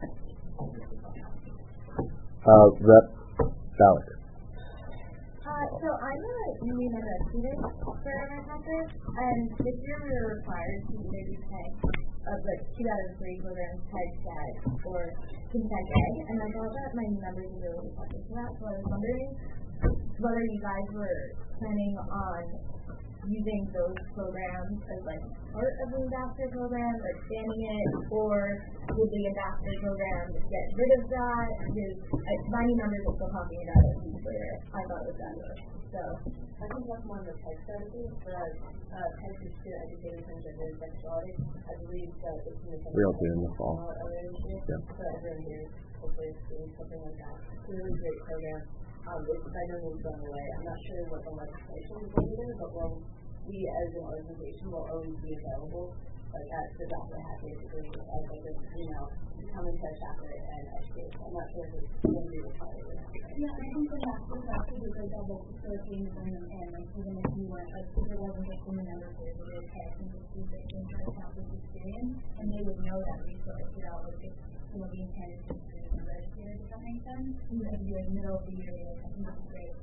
Rep. Ballot. So I'm a union and a student for my campus, and this year we were required to either be pegged, like 2 out of 3 programs pegged SAG or consent A, and I thought that my numbers were really reflecting to that, so I was wondering whether you guys were planning on using those programs as like part of the ambassador program or expanding it, or would the ambassador program get rid of that? Because my new numbers are still talking about it later. I thought it was that way. So I think that's more of a tech strategy for us. Tech is to educate and gender and sexuality. I believe that it's in the we'll do in the fall. So everyone here hopefully is doing something like that. It's a really great program. It's I know it's gone away. I'm not sure what the legislation is either, but we as an organization will always be available, like at the chapter hat basically, as like a, come into a chapter and educate. So I'm not sure if it's going to be required or not. Yeah, I think the chapters actually do a great job of facilitating learning, and like even if you weren't if it wasn't just in the numbers, they would pay attention to the entire chapter's experience, and they would know that we sorted out like if the intent is to register, does that make sense? You can do it in the middle of the year, I think that's great.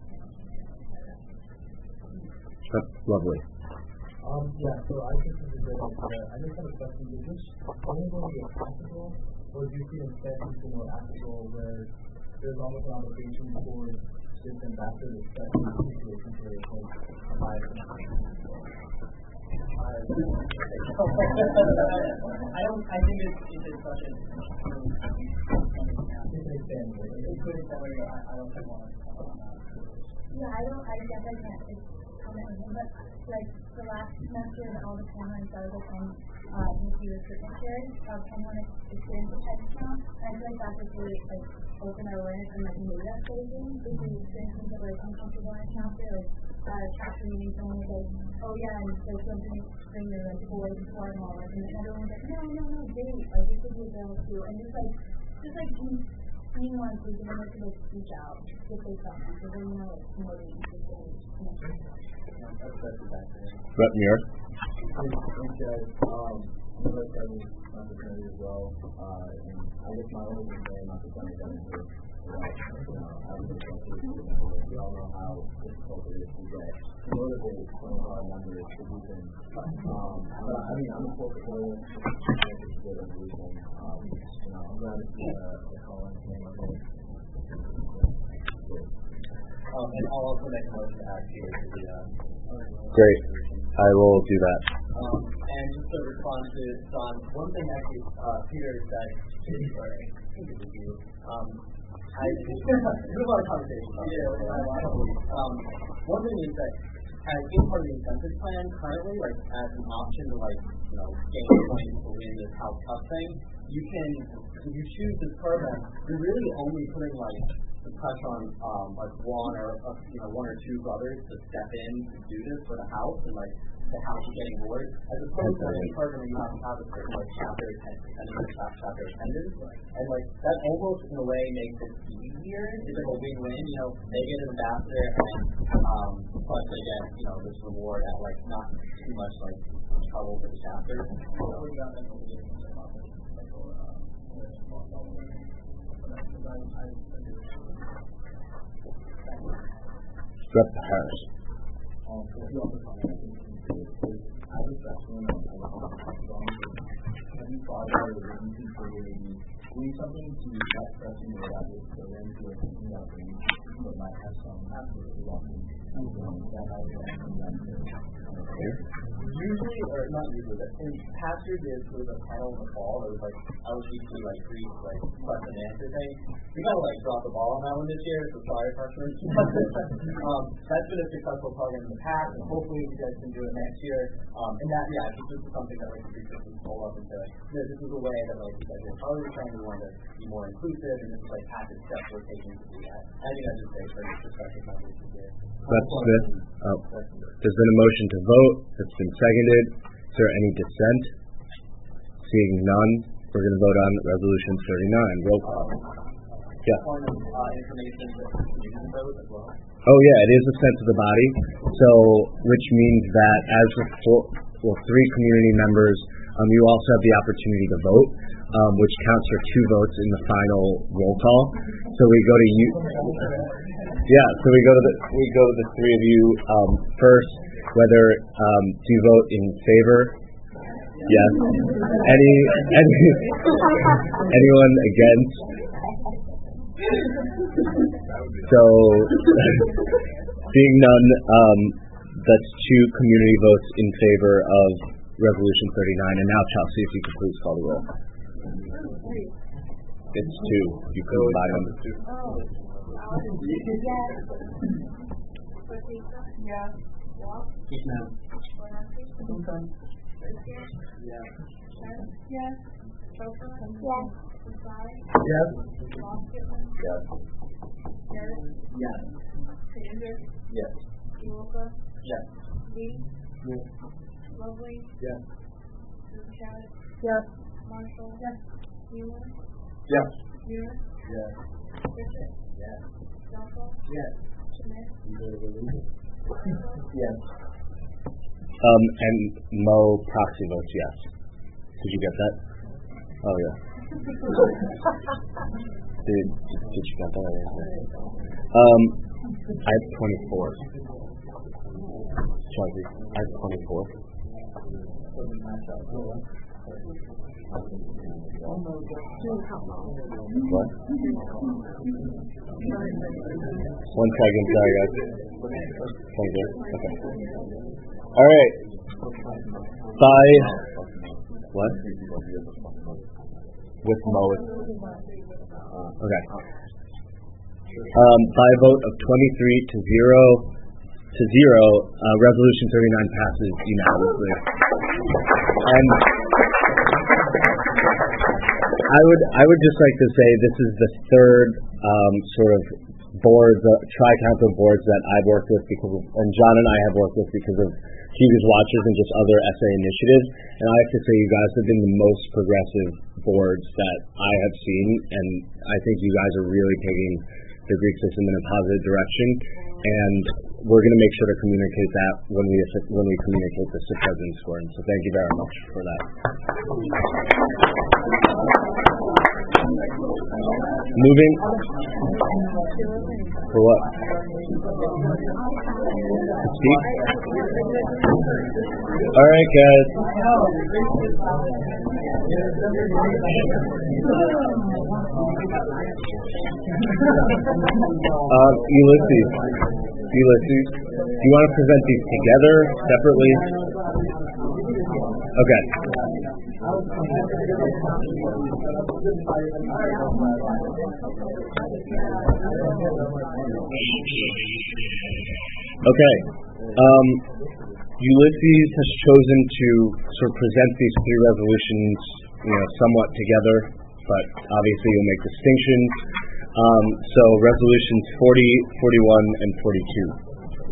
That's lovely. So I think this is a good idea. I just have a question. Is this only going to be a practical or do you see instead something more ethical where there's almost an obligation for this ambassador to set these situations where it's like a bias? I think it's a question. Yeah, I guess I can't comment on him, but like the last semester and all the Penn I was in DC recruitment series, Penn experience of tech account, and I feel like that just really like opened our awareness and like made us crazy. If we experience of like uncomfortable on account, like capture meeting someone was like, oh yeah, and there's something bring your like boys before and all, and then everyone's like, no, date, like this would be a girl too, and just like being one who's going to reach out to say something, so then you know it's more than interesting. Brett Muir. Thanks, guys. I'm a president entrepreneur as well, and I guess my only concern, not to sound redundant here, we all know how difficult it is to get motivated some of our members to do things. But I mean, I'm a corporate lawyer, this is a resolution. I'm glad to see the Collins name on it. And I'll also make a motion to add here to the Great. I will do that. And just to respond to Don, one thing actually Peter said, or I think it was you, there's a lot of conversation about this. One thing is that as being part of the incentive plan currently, like as an option to gain points to win this house cup thing, you can, if you choose this program, you're really only putting the pressure on one or two brothers to step in to do this for the house, and the house is getting bored, as opposed to a program where you have to have a certain chapter attendance, and that almost in a way makes it easier. It's like a win-win. They get an ambassador, and plus they get this reward at not too much trouble for the chapter. Rep. Harris. Have you thought about or considered doing something to that person or that program to thinking about things that might have some absolutely awesome usually, or not usually, but in past years there was a panel in the fall that was LGBTQ brief question and answer thing. We kind of dropped the ball on that one this year, so sorry freshmen. That's been a successful program in the past, and hopefully you guys can do it next year. And that, this is something that the research can pull up into. This is a way that you guys are probably trying to want to be more inclusive, and this is active steps we're taking to do that. I think that's just great for the perspective members to hear. Brett Smith. There's been a motion to vote. It's been seconded. Is there any dissent? Seeing none, we're going to vote on Resolution 39. Roll call. Yeah. Oh yeah, it is a sense of the body. So, which means that as with three community members, you also have the opportunity to vote, which counts for 2 votes in the final roll call. So we go to you. Yeah. So we go to the three of you first. Whether do you vote in favor? Yes. Anyone against? So, seeing none, that's 2 community votes in favor of Resolution 39. And now, Chelsea, if you could please call the roll. It's 2. You can combine them. Yes. Yes. Lovely. Yes. Yes. Marshall. Yes. Mueller. Yes. Mueller. Yes. Bishop. Yes. Johnson. Yes. Smith. Yes. And Mo proxy votes yes. Did you get that? Oh yeah. Did you get that? I have 24. Chelsea, I have 24. What? 1 second, sorry guys. Thank you. Okay. All right. By what? With Moet. Okay. By a vote of 23 to 0, Resolution 39 passes unanimously. And I would just like to say this is the third sort of board, the tri-council boards that I've worked with and John and I have worked with because of Hugh's Watches and just other SA initiatives. And I have to say you guys have been the most progressive boards that I have seen, and I think you guys are really taking the Greek system in a positive direction. And we're going to make sure to communicate that when we communicate this to President Skorton. So thank you very much for that. Moving for what? To speak? All right, guys. Ulysses, do you want to present these together, separately? Okay. Okay. Ulysses has chosen to sort of present these three resolutions, somewhat together, but obviously you'll make distinctions. So resolutions 40, 41, and 42.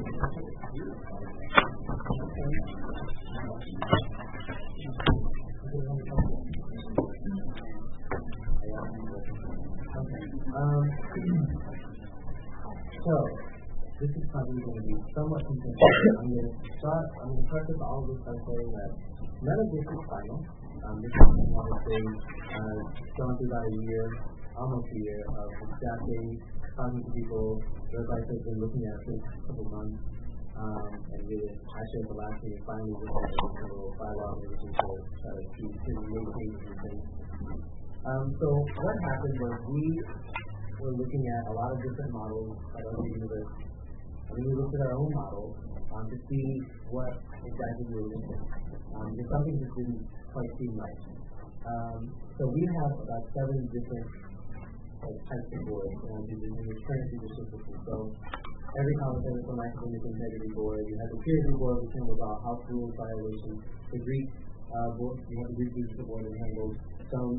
So, this is probably going to be somewhat contentious. I'm going to preface all of this by saying that none of this is final. This is obviously gone through about a year, almost a year, of staff days, talking to people. The advice has been looking at it for a couple months. And we actually at the last meeting finally looked at a little bylaw revision to try to see if we made changes and things. So what happened was we were looking at a lot of different models at other universities. And we looked at our own model to see what exactly we were missing. If something just didn't quite seem right. So we have about 7 different types of boards in the current judicial system. So every college has its own academic integrity board. You have the peer review board, which handles all house rules violations. The Greek board, you have the Greek judicial board that handles some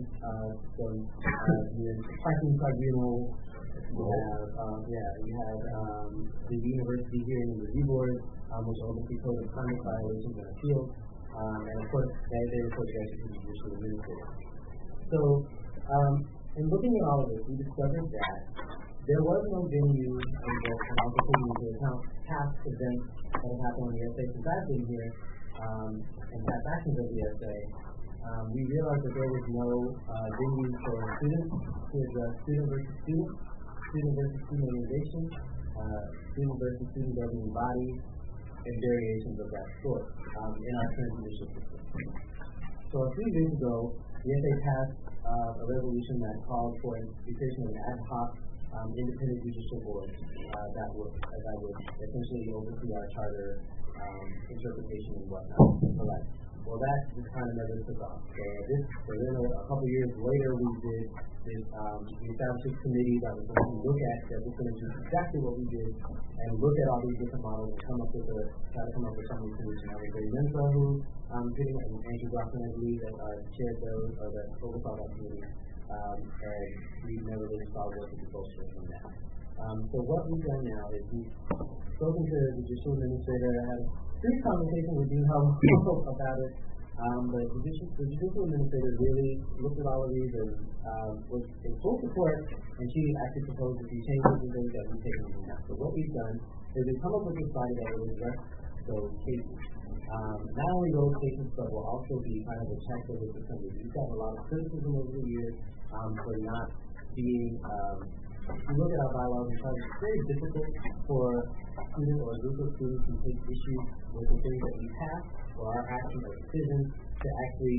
parking tribunal. You have the university hearing and review board, which oversees code of conduct violations and appeals. And of course, they report directly to the judicial administrator. So, in looking at all of this, we discovered that there was no venue and also taking into account past events that have happened on the essay since I've been here, and past actions of the essay. We realized that there was no venue for students to address student versus student, student versus student organization, student versus student governing bodies, and variations of that sort in our current judicial system. So a few years ago, the essay passed a resolution that called for the creation of an ad hoc independent judicial board that would essentially oversee our charter interpretation and whatnot. Well, that just kind of never took off. So then a couple years later, we did this, we established this committee that was going to look at, that was going to do exactly what we did, and look at all these different models and try to come up with some solution. That was Ray Mensa, who sitting, and Andrew Brockman, I believe, that chaired those, or that oversaw that committee. And we never really saw what the results were from that. So what we've done now is we've spoken to the judicial administrator, had a brief conversation with you about it. The judicial administrator really looked at all of these and was in full support, and she actually proposed a few changes and things that we've taken into account. So what we've done is we've come up with this body that will address those cases. Not only those cases, but will also be kind of a check for the system. We've gotten a lot of criticism over the years for not being, if you look at our bylaws, it's very difficult for a student or a group of students who take issue with the things that we pass or our actions or decisions to actually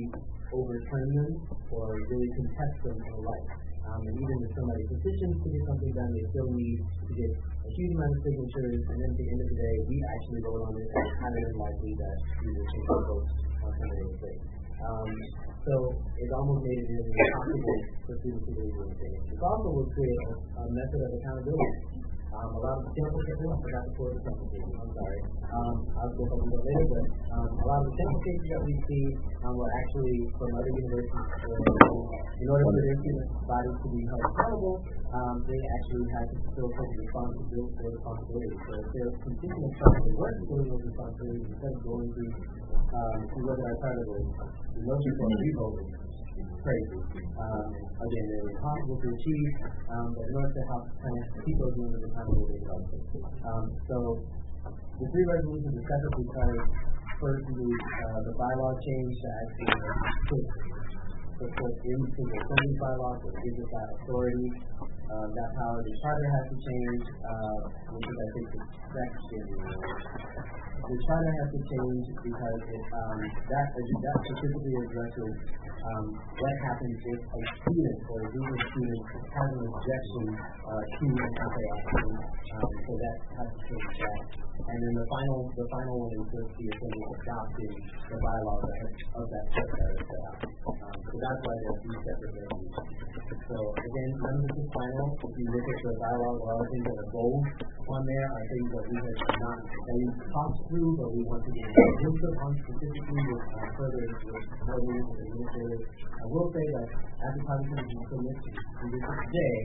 overturn them or really contest them in life. And even if somebody petitions to get something done, they still need to get a huge amount of signatures, and then at the end of the day, we actually vote on it, and it's highly unlikely that we will change our votes on something like this. So it almost made it impossible for students to really do anything. It also would create a method of accountability. A lot of the sample cases, I forgot to quote the sample cases, I'm sorry. I'll go over that later, but a lot of the sample cases that we see were actually from other universities where, in order for their student bodies to be held accountable, they actually had to facilitate the responsibility. So if they're continuing to try to work with those responsibilities instead of going through whether I try to the notion for revoting. Crazy. Again, they're impossible to achieve, but in order to help kind of keep those members accountable, they develop it. So the three resolutions are separate because first the bylaw change to actually put into the assembly bylaw so it gives us that authority, that power. The charter has to change, which is I think the section. The charter has to change because that specifically addresses what happens if a student or a group of students has an objection to an anti-action. So that has to change that. And then the final one is just the assembly adopting the bylaws of that charter that is set out. So that's why there are three separate resolutions. So again, none of this is final. If you look at the bylaws, a lot of things that are bold on there are things that we have not talked through, but we want to get input on specifically with further coordinators and administrators. I will say that as a participant in this today,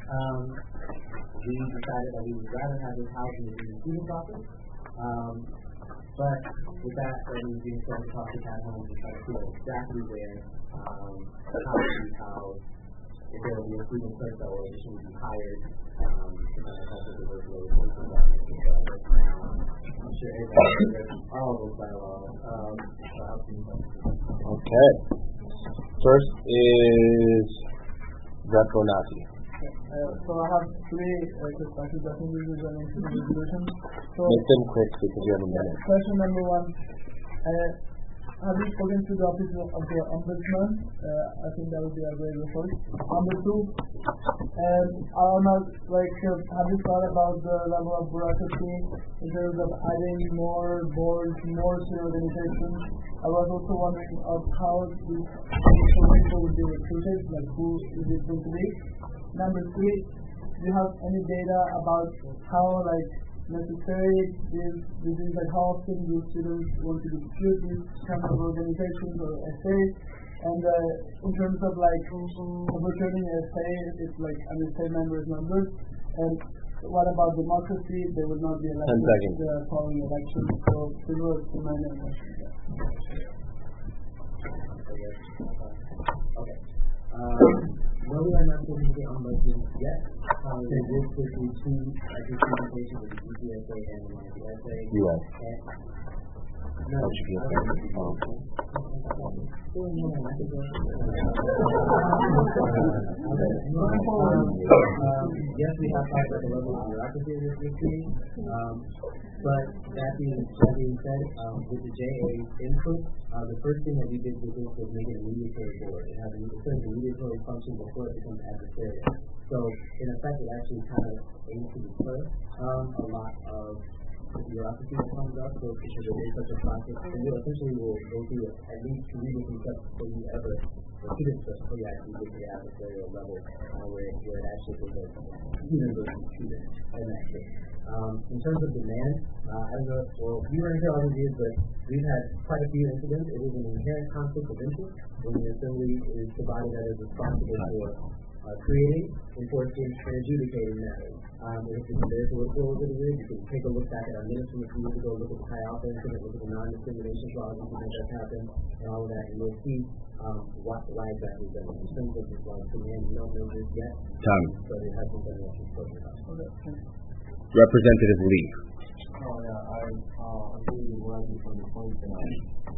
we decided that we would rather have this house in the student's office. But with that, that means we still have to talk to Cat Home to try to figure out exactly where how if there will be a student clerk that will additionally be hired to kind of help with the workload. I'm sure everybody read all those bylaws. Okay. First is Rep. Bonatti. So I have three questions. I think this is an interesting resolution. So make them quick because you have a minute. Question number one. Have you spoken to the office of the ombudsman? I think that would be a great resource. Number two, I don't know, have you thought about the level of bureaucracy in terms of adding more boards, more student organizations? I was also wondering of how these people would be recruited, like who is it going to be? Number three, do you have any data about how necessary is how often do students want to dispute these kind of organizations or essays? And in terms of overturning an essay, it's an essay member's numbers. And what about democracy? They would not be elected the following election. So these were the main questions. Okay. No, we are not going to get ombudsman yet. There will be two presentations with the GPSA and the essay. U.S. No, yes, we have talked about the level of bureaucracy in this meeting, but that being said, with the JA input, the first thing that we did with this was make it a mediatory board. It has a mediatory function before it becomes adversarial. So, in effect, it actually kind of aims to deter a lot of the bureaucracy that comes up. So, because there is such a process, and essentially we'll go through at least 3 different steps before you ever, or 2 different steps before you actually get to the adversarial level, where it actually is a university student in that case. In terms of demand, I don't know, we weren't here all these years, but we've had quite a few incidents. It is an inherent conflict of interest when the assembly is the body that is responsible for creating, enforcing, and adjudicating matters. If you compare to what it is, you can take a look back at our minutes from a few years ago, look at the Chi Alpha incident, look at the non-discrimination clause that's happened, and all of that, and you'll see why exactly that is. In terms of this demand, we don't know this yet. Tom. But it has been done what you're spoken about. Representative Lee. I agree with what you from the point that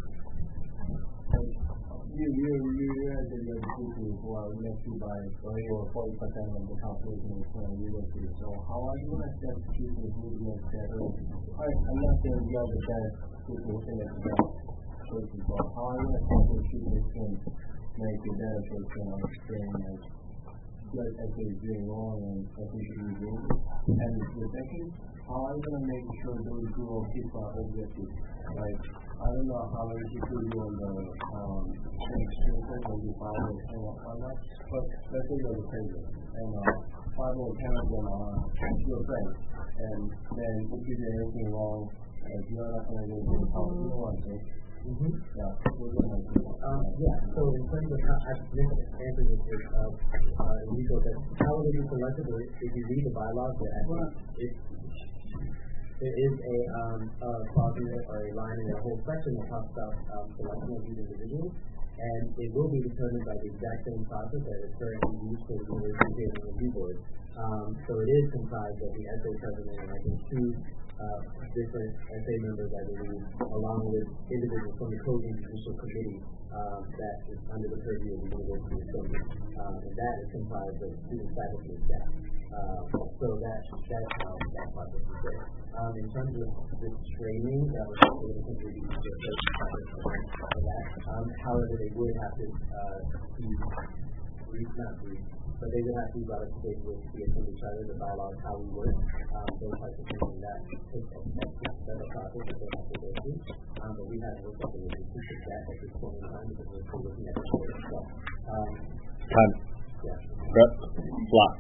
you had the institutions who are elected by 30 or 40% of the population of the university. So how are you going to set institutions who will get better? I'm not saying you are the best situation as well. first of all, how are you going to help those people that can make it better so they can understand what essay is doing wrong and what they should be doing? And the second, how are you going to make sure those rural people are objective? Like, I don't know how many people you on the experiences when you find it and on that, but let's say you're the president and 5 or 10 of them are your friends, and then if you do anything wrong, you're not going to go to the policy, you don't want to say. Yeah, so in terms of how I think the answer is legal, that how will it be selected? If you read the bylaws, there is a clause in there, or a line in a whole section that talks about selection of these individuals, and it will be determined by the exact same process that is currently used for the University Data Review Board. So it is comprised of the essay president and I think 2 different essay members, I believe, along with individuals from the Code and Judicial Committee that is under the purview of the University Assembly. And that is comprised of student, faculty, and staff. So that's how that process is there. In terms of the training, that was going to contribute to the first process for that. However, they would have to but they would have to be brought up to date with the Assembly Charter, the bylaws, how we work, those types of things that take a better process that they have to go through. But we haven't looked at the logistics of that at this point in time because we're still looking at the court itself. Time. Yeah. Block.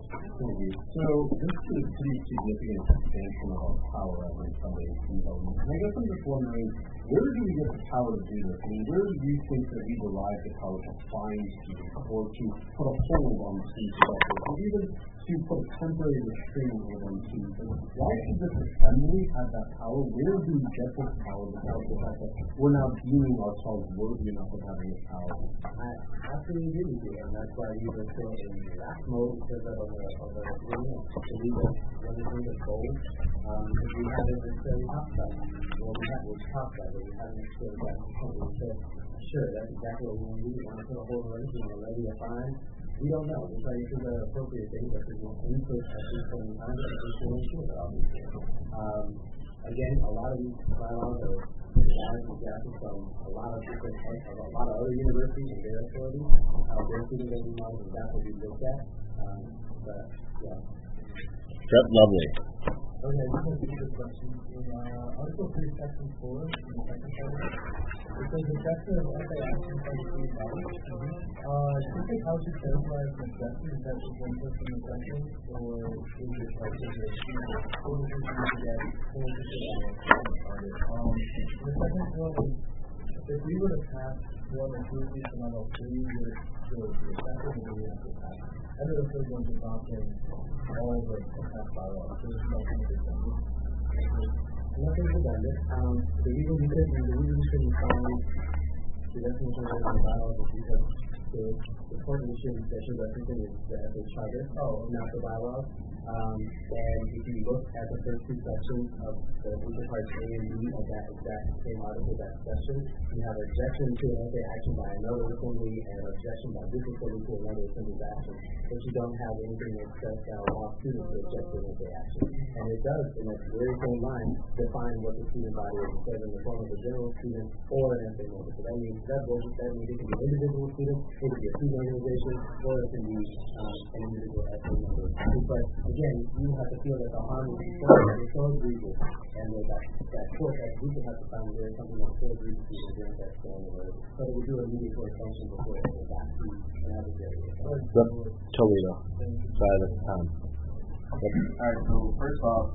So this is a pretty significant expansion of our power in some ways. And I guess I'm just wondering, where do we get the power to do this? I mean, where do you think that we derive the power to find students or to put a hold on the students or even to put a temporary restraining order on students? Why should this assembly have that power? Where do we get this power without the fact that we're now deeming ourselves worthy enough of having this power? I absolutely agree with you, and that's why we were still in that mode because of the agreement to leave it when the thing is bold. Because we haven't necessarily talked about it. Well, we've talked about it, we haven't necessarily gotten to the point where we said, sure, that's exactly what we want to do. We want to put a hold on anything and levy a fine. We don't know. We're trying to do the appropriate thing, but there's no input at this point in time, and we're still unsure about these things. Again, a lot of these bylaws are adapted from a lot of other universities and their authorities. Their student living laws, and that's what we looked at. But, yeah. Yep, lovely. Okay, this is a good question. In Article 3, Section 4, in the second part, it says the objective of essay action by the student body. Do you think how to clarify the objective? Is that just one person in the section, or is it like the student, or is it the get, or is it the second one is, if we were to pass one or two of these amount of 3 years to the second, then we have to pass. And the third one is adopting all the past bylaws. So there's nothing to do. Nothing redundant. The reason we couldn't find the definition of the bylaws is because the coordination that you're referencing is the essay charter, not the bylaws. And if you look at the first 2 sections of the parts A and B of that exact same article, that section, you have objection to an essay action by another assembly and an objection by this assembly to another assembly's action. But you don't have anything that says that allows students to object to an essay action. And it does, in that very same line, define what the student body is, instead in the form of a general student or an essay member. So that means it can be individual students, it can be a student organization, or it can be an individual essay member. But again, you have to feel that the harm is so egregious, and that court, that we can have to find there is something that's so egregious to address that standing order. So we do a mediatory function before it goes back to an adversary. Toledo. Sorry, that's time. Alright, so first off,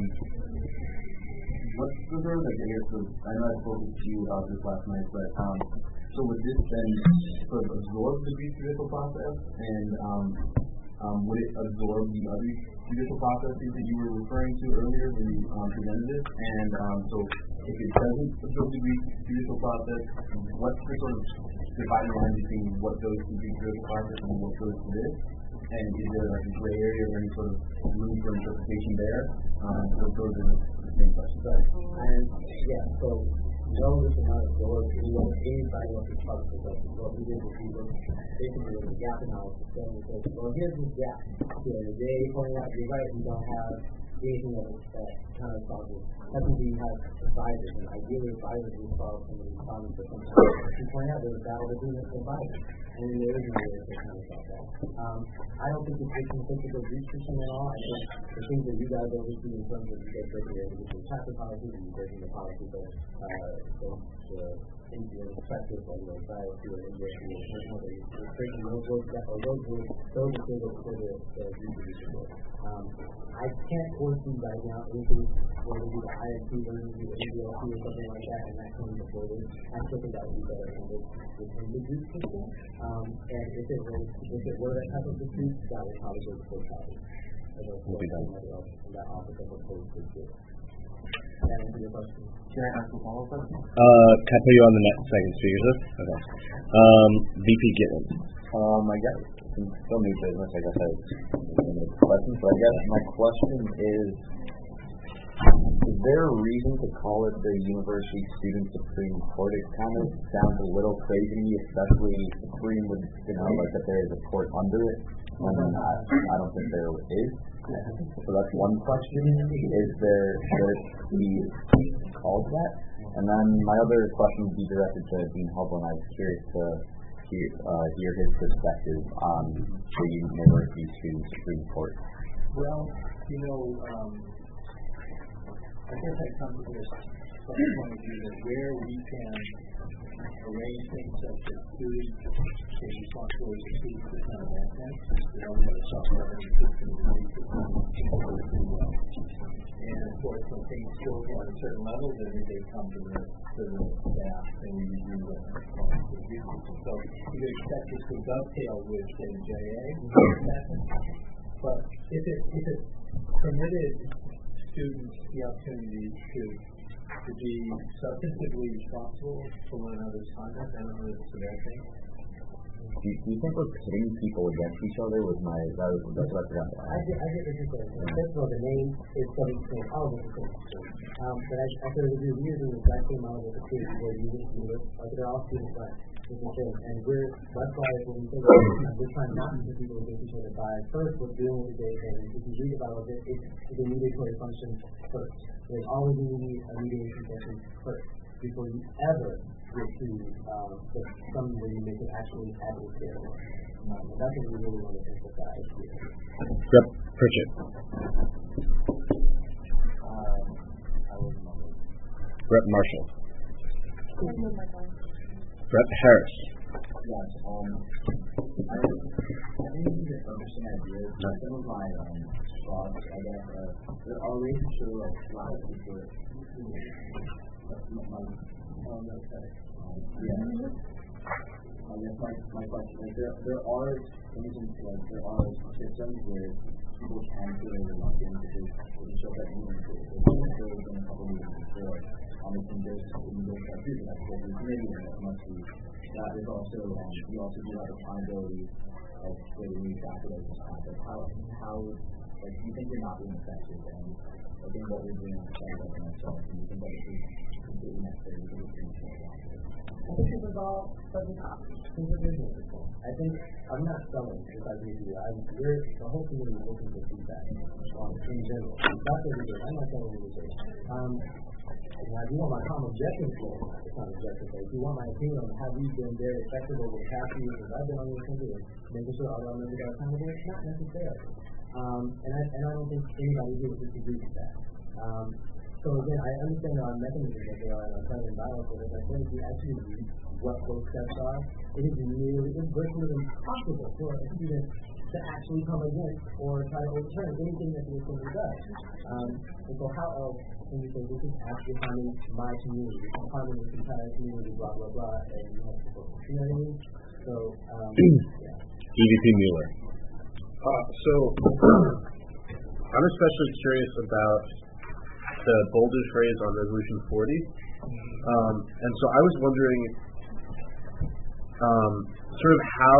what's the sort of I know I spoke to you about this last night, but so would this then sort of absorb the judicial process, and would it absorb the other judicial processes that you were referring to earlier when you presented it? And so if it doesn't absorb the judicial process, what's the sort of dividing line between what goes to the judicial process and what goes to this? And is there like a gray area or any sort of room for interpretation there? So those are the same questions. And yeah, so no, this is not absorbed. We want anybody else to talk to us. What we did was we looked basically at the gap analysis. And we said, well, here's this gap. They pointed out, you're right, we don't have anything that kind of solves it. SMB has advisors, and ideally advisors will solve some of these problems, but sometimes, as you point out, there's a battle between the advisors, and there isn't a way to kind of solve that. I don't think it's a restriction at all. I think the things that you guys oversee in terms of you guys breaking your individual chapter policies and you breaking the policies of the Indian perspective or the advice to an Indian breaking those rules, those are things that you produce for. I can't foresee right now anything where we do the ISP or we do the NDLC or something like that, and that comes before this. I still think that would be better than this individual system. And if it were that type of dispute, that would probably go before trial. We'll be done. And that office of opposed to it. That answer your question? Can I ask a follow-up question? Can I put you on the next second speaker, sir? Okay. VP Gitlin. I guess it's still new business. I guess I have limited questions, but I guess my question is there a reason to call it the University Student Supreme Court? It kind of sounds a little crazy to me, especially Supreme would denote like that there is a court under it, when I don't think there is. So that's one question. Is there should be called that? And then my other question would be directed to Dean Hublin. I was curious to hear his perspective on the University Student Supreme Court. Well, I guess I come to this from the point of view that where we can arrange things such as food, the responsibility of food for kind of advance, we don't have a self-governing system that we could work pretty well. And of course, when things go at a certain level, then they come to the staff and we review what the reasons. So you could expect this to dovetail with NJA, but if it permitted students the opportunity to be substantively responsible for one another's conduct, I don't know if it's a bad thing. Do you think we're pitting people against each other? That's what I forgot to ask. I get what you're saying. First of all, the name is something saying all of us are saying. But I said it would be using the exact same model with the students where you just they're all students, right? And that's why when we think we're trying not to put people against each other by first we're dealing with the data, and if you read about it, it's a mediatory function first. There's always a mediation function first before you ever get to something where you make it actually adversarial. And that's what we really want to emphasize here. Rep. Pritchett. Rep. Marshall. Rep. Harris. Yes, I think you get interesting ideas. Some of my thoughts, I guess, there are ways to show a lot of people. I guess my question is there are things there are systems where people can feel reluctant because they show that even if there's been a couple meetings before, it's in this country, that's what the committee must be. That is also, you also do have accountability of where the new faculty is at. How you think you're not being effective, and I think what we're doing is better than ourselves, and you think that this is completely necessary to do things like that. I think it was all I think I'm not selling if I agree with you. The whole community is looking for feedback in general. That's what we do. I'm not selling anything. Now, if you want my common objective for it's not objective, but if you want my opinion on how we've been very effective over the past few years since I've been on this country and making sure all our members are accountable, it's not necessarily. And I don't think anybody here would disagree with that. So again, I understand our mechanisms that they are in our present dialogue, but as I said, if you actually read what those steps are, it is virtually impossible for a student to actually come against or try to overturn anything that the assembly does. And so how else can you say this is actually harming my community, this is harming this entire community, blah, blah, blah, and you have to focus. You know what I mean? So, yeah. EVP Mueller. So, I'm especially curious about the bolded phrase on Resolution 40. And so I was wondering sort of how,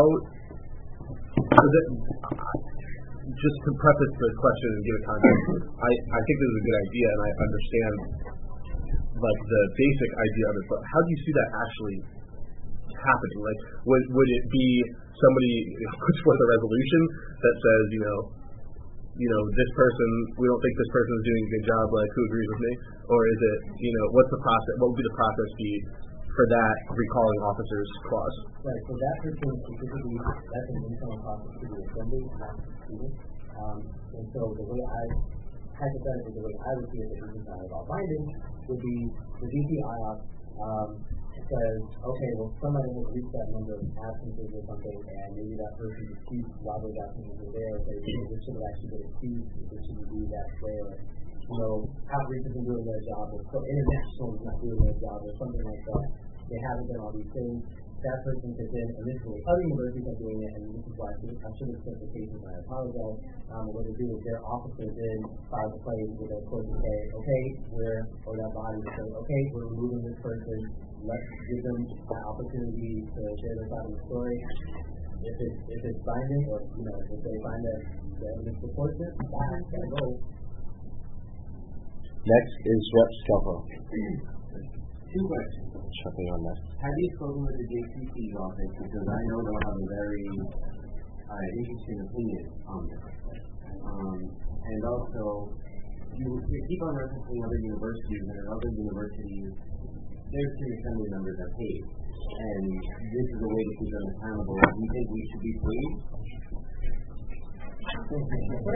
just to preface the question and give it context, I think this is a good idea, and I understand like the basic idea of it, but how do you see that actually happening? Like, would it be somebody puts forth a resolution that says, this person, we don't think this person is doing a good job, like, who agrees with me? Or is it, what's the process, what would be the process be for that recalling officers clause? Right, so that person specifically, that's an internal process to the assembly, not to the student. And so the way hypothetically, the way I would see it, if this is not about binding, would be the DPI says, okay, well, somebody has reached that number of absences or something, and maybe that person disputes why those absences are there, say, this should have actually been excused, this shouldn't be that way, or, outreach isn't doing their job, or international is not doing their job, or something like that. They haven't done all these things. That person has been initially, other universities are doing it, and this is why I should have sent the cases, and I apologize. What they do is their officers then file the claim with their court to say, okay, or that body to say, okay, we're removing this person, let's give them an opportunity to share their side of the story. If it's binding, or, if they find that the evidence supports it, that's gotta go. Next is Rep. Skelko. Two questions. Jumping on that. Have you spoken with the JCC's office? Because I know they'll have a very interesting opinion on this. And also, you keep on referencing other universities, and other universities, their student assembly members are paid. And this is a way to keep them accountable. Do you think we should be paid? First of all,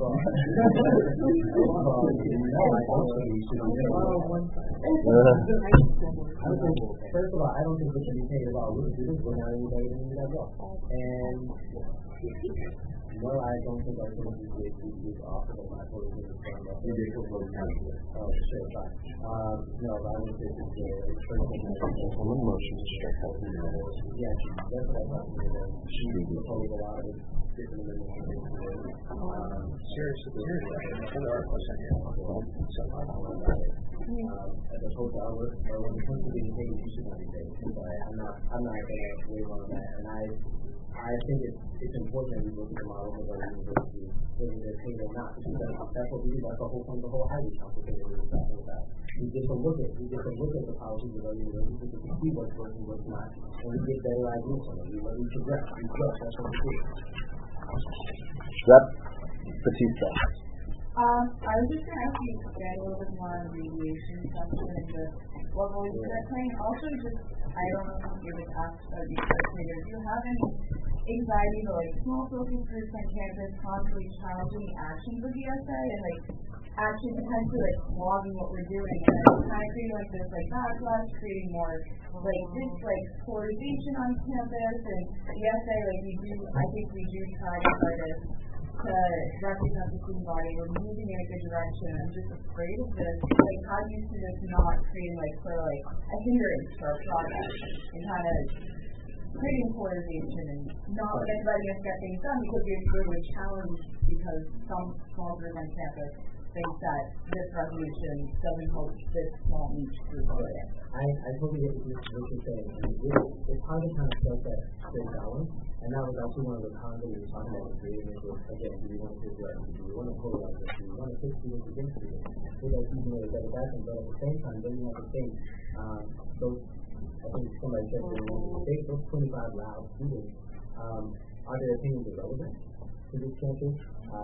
I don't think we should be paid about what students when not anybody doing that job. And no, I don't think our students is offered a lot of things from the individual council. Oh, sure, fine. No, I would say it's someone motion to strike out. Yes, that's what I thought. She proposed a lot of different amendments. Seriously, there are questions here. As opposed to ours, or when it comes to getting paid, you should not be paid. I'm not going to waive on that. And I think it's important that we look at the model of our university, whether they're paid or not. Because that's what we do. That's the whole point of the whole highly council thing that we were talking about. We get to look at the policies of our university, we get to see what's working, what's not, and we get better ideas from it. We progress. That's what we do. Rep. Batista. I was just going to ask you to expand a little bit more on the aviation section and the what voice they're playing. Also, I don't know if you would ask you do you have any anxiety to small focus groups on campus constantly challenging actions of the ESA and actually potentially logging what we're doing and kind of creating this backlash, creating more polarization on campus and the ESA I think we do try to to represent the student body. We're moving in a good direction. I'm just afraid of this. How do you see this not creating a hindrance to our progress and kind of creating polarization and not letting us get things done because we're challenged because some small group on campus thinks that this resolution doesn't hold this small niche group of it. I totally get what you're saying. It's hard to kind of set that straight balance. And that was actually one of the cons that we were talking about with creating this. Again, do we want to take the do we want to polarize this? Do we want to take students against students? So that you know that back, but at the same time, then you have to think those. I think somebody said those 25 loud students. Are their opinions irrelevant to this campus?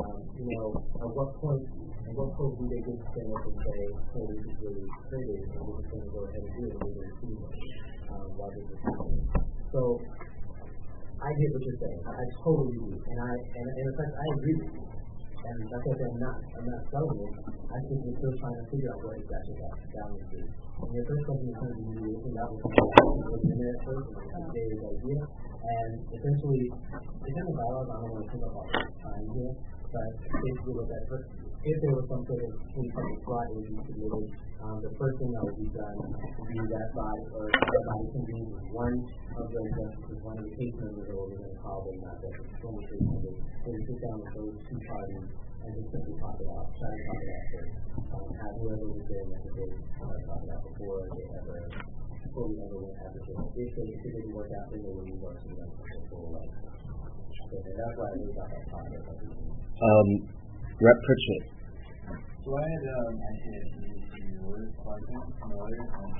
At what point do they get to stand up and say, hey, this is really crazy, and we're just going to go ahead and do it, and we're going to see why this is happening. So, I get what you're saying. I totally do. And in fact, I agree with you. And like I said, I'm not selling it. I think we're still trying to figure out what exactly that balance is. And your first question in terms of mediation, that was in there first, and David's idea. And essentially, it's in the bylaws. I don't want to pick up all the time here, but basically what that first, if there was some sort of fraud that would be submitted, the first thing that would be done would be that body, or that body convenes with one of the justices, one of the case members, or we're going to call them not justices, so we sit down with those two parties and just simply talk it out, try to talk it out first. Have whoever was there in the case talk it out before we ever went after it. If it didn't work out, then they would move on to the full life. So that's why I really got that process. Rep. Pritchett. So I had actually a question from lawyers on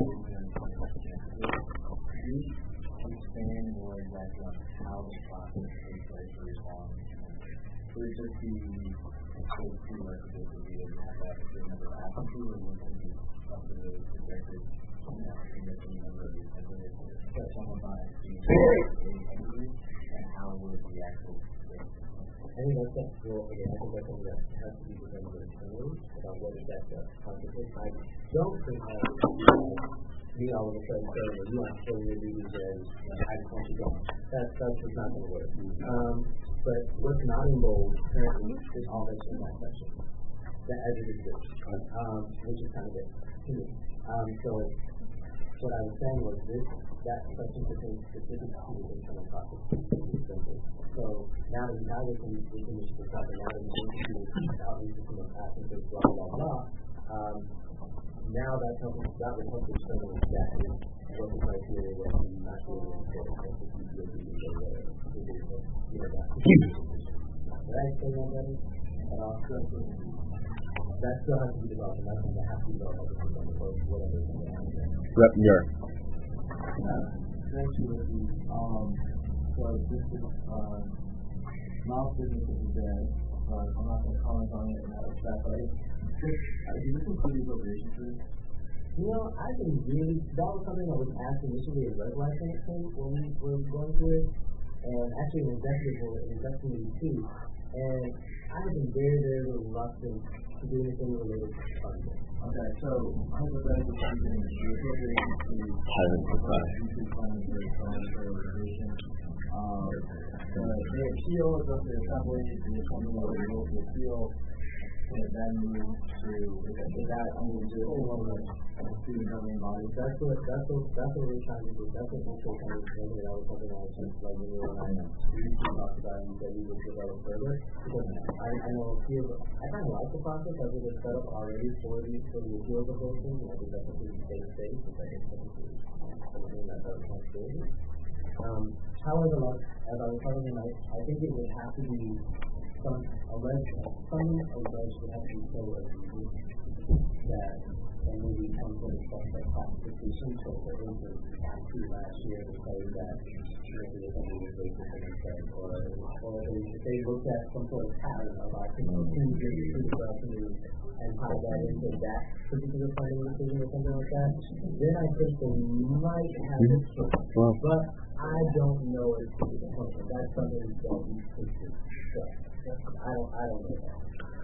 Could you expand more exactly on how the process takes place for responding? So would it just be prerequisite to be able to have that if you're never asked to, or would it be up to the projected significant number of the assembly to set someone by being and how would the actual I think that's well, again, I think that's something that has to be presented internally about what is that consequence. I don't think I me all of a sudden saying that you aren't showing your duties and I just want you to go. That's just not going to work. But what's not in bold currently is all that's in that section. That as it exists. Which is kind of it to me. So what I was saying was that section pertains specifically to the internal process. So now we can issue the stuff, and now that we can do outreach to the passengers, blah, blah, blah. Now that would help us determine exactly what the criteria was to not be able to get a Did I explain that better? That still has to be developed, and that's going to have to be developed whatever. Rep Muir. Thank you, Ricky. So this is Miles' business of the day. I'm not going to comment on it in that respect, but did this include the appropriation for this? I think really, that was something that was asked initially as red light thing when we were going through it, and actually an executive too, and I have been very, very reluctant to do anything related to funding. Okay, so hypothetically speaking, the appropriation to YouTube funding for the organization. The appeal is up to the assembly, the assembly will appeal, and then move to that one of the student governing bodies. That's what we're trying to do. That's what we're trying to do. That was something I was trying to like when we talked about and said we would develop further. Because I know I kind of like the process as it is set up already for the appeals of those things, and I think that's a pretty safe space. It's like it's something that's our responsibility. However, as I was telling him, I think it would have to be some alleged would have to be so that there may be some sort of suspect classification. So for instance, actually last year they say that maybe somebody was racist and said, or if they looked at some sort of pattern of our community and tie that into that particular funding decision or something like that, then I think they might have it. But I don't know if it's the point. That's something that we could do. I don't know that.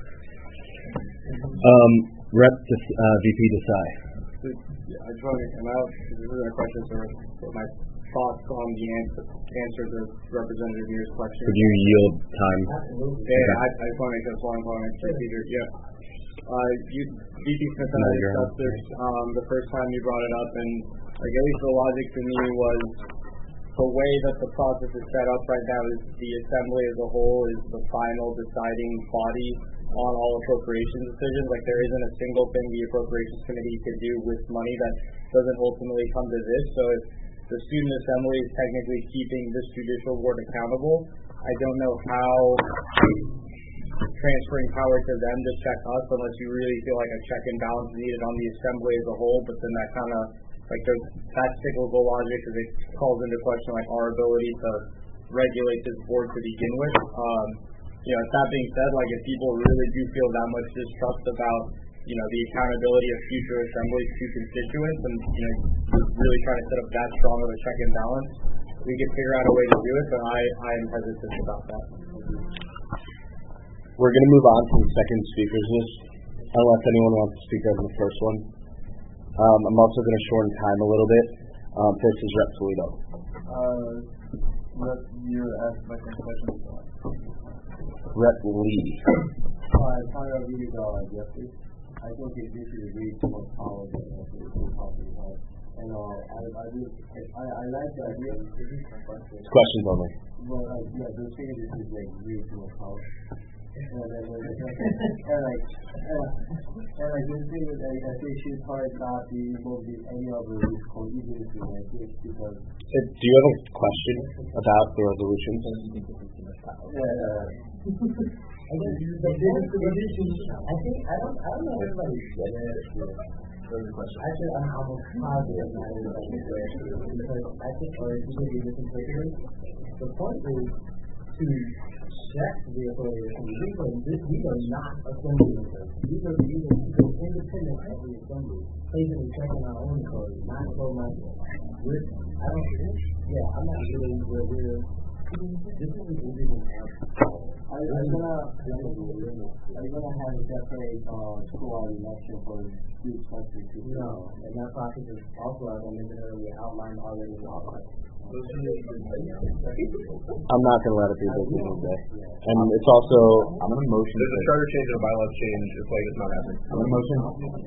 Rep VP Desai. I just want to come out. This isn't a question, sir. But my thoughts on the answer to Representative Muir's question. Could you yield time? Absolutely. Yeah, I just want to make this one point. Yeah. VP Smith and I discussed this the first time you brought it up, and like at least the logic to me was the way that the process is set up right now is the assembly as a whole is the final deciding body on all appropriations decisions. Like there isn't a single thing the appropriations committee could do with money that doesn't ultimately come to this. So if the student assembly is technically keeping this judicial board accountable, I don't know how transferring power to them to check us unless you really feel like a check and balance is needed on the assembly as a whole, but then that kind of like that's cyclical logic because it calls into question like our ability to regulate this board to begin with. That being said, like if people really do feel that much distrust about the accountability of future assemblies to constituents, and we're really trying to set up that strong of a check and balance, we could figure out a way to do it. But I am hesitant about that. We're going to move on to the second speakers list, unless anyone wants to speak on the first one. I'm also going to shorten time a little bit. First is Rep Toledo. Rep, you asked my first question. Rep Lee. I find out really yesterday. I think it gives you way too much power than we're talking about. And I like the idea of questions only. Well, the thing is, this is like way too much power. And like this thing is I think she's probably not be able to be any other contributing to my case because. Do you have a question about the resolution? I don't know if everybody's actually, I'm almost positive that because I think, or it could be misinterpreted. The point is to check the authority of assembly. These are not assembly members. These are people independent of the assembly, placing and checking our own authority, not so much. I'm not really where we're. This is an illegal act. Are you gonna have a separate school election for student specialty? No, and that process is also, as I mentioned earlier, outlined already in the law. I'm not going to let it be this Wednesday. And it's also, I'm going to motion. There's a charter change and a bylaw change. It's like it's not happening. I'm going to motion.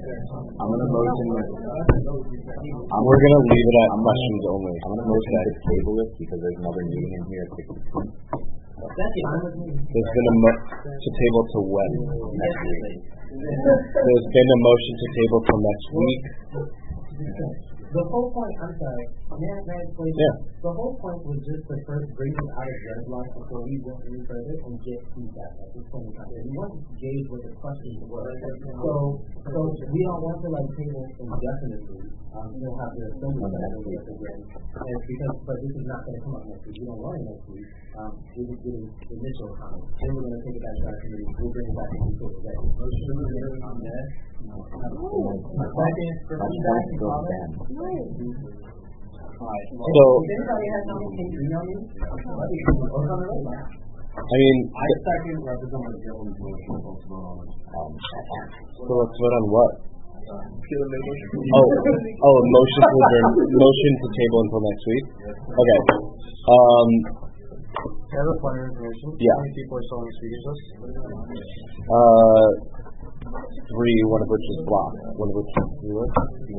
We're going to leave it at questions only. I'm going to motion to table it because there's another meeting in here at 6:15. There's been to table to when? Next week. There's been a motion to table till next week. The whole point, I'm sorry, may I explain? Yeah. The whole point was just to first bring it out of red block before we went any further and get feedback at this point in time. We want to gauge what the questions were. So we don't want to table indefinitely. You'll have to assume that again. And but this is not going to come up next week. We don't want it next week. We're just getting initial comments. Then we're going to take it back to our committee. We'll bring it back to the school. So, I second Representative Jones' motion. So let's vote on what? Motion to table until next week. Okay. Other point of information. Yeah. How many people are still on the speakers list? 3, one of which is blocked. One of which is yours.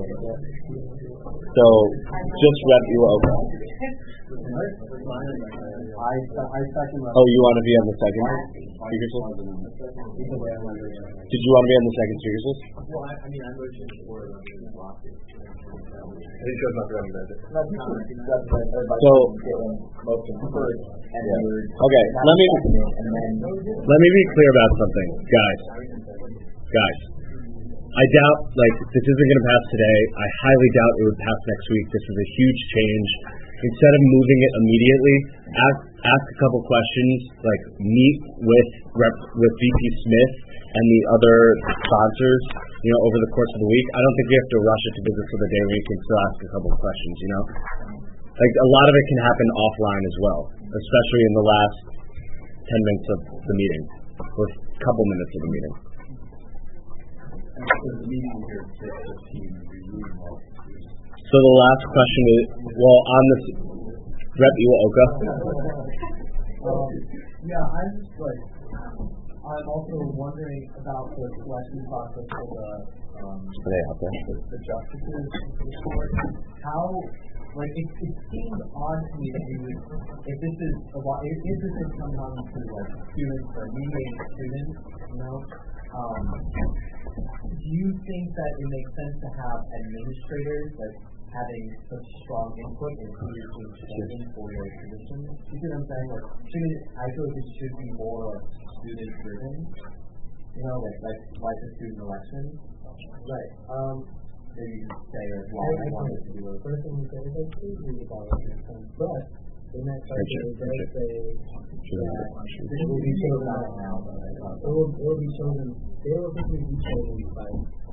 So, just Rep Iwaoka. I second. Oh, you want to be on the second speakers list? Did you want to be on the second speakers list? Well, I motioned for blocked it. He chose not to recommend it. So, okay, let me be clear about something, guys. I doubt, this isn't going to pass today. I highly doubt it would pass next week. This is a huge change. Instead of moving it immediately, ask a couple questions, meet with VP Smith and the other sponsors, over the course of the week. I don't think we have to rush it to business of the day where you can still ask a couple of questions, a lot of it can happen offline as well, especially in the last 10 minutes of the meeting, or a couple minutes of the meeting. So the last question is, on this, Rep Iwaoka. I'm also wondering about the selection process for the justices report. How, it seems odd to me that you would, if this is come down to students or mediating students, do you think that it makes sense to have administrators having such strong input in who you're choosing for your position? You see what I'm saying? I feel like it should be more student driven, like the student election. Right. Maybe you can say why I wanted to do it. First thing you say is please read about it. But in that section it does say that this will be chosen out now. It will be chosen. They will be chosen by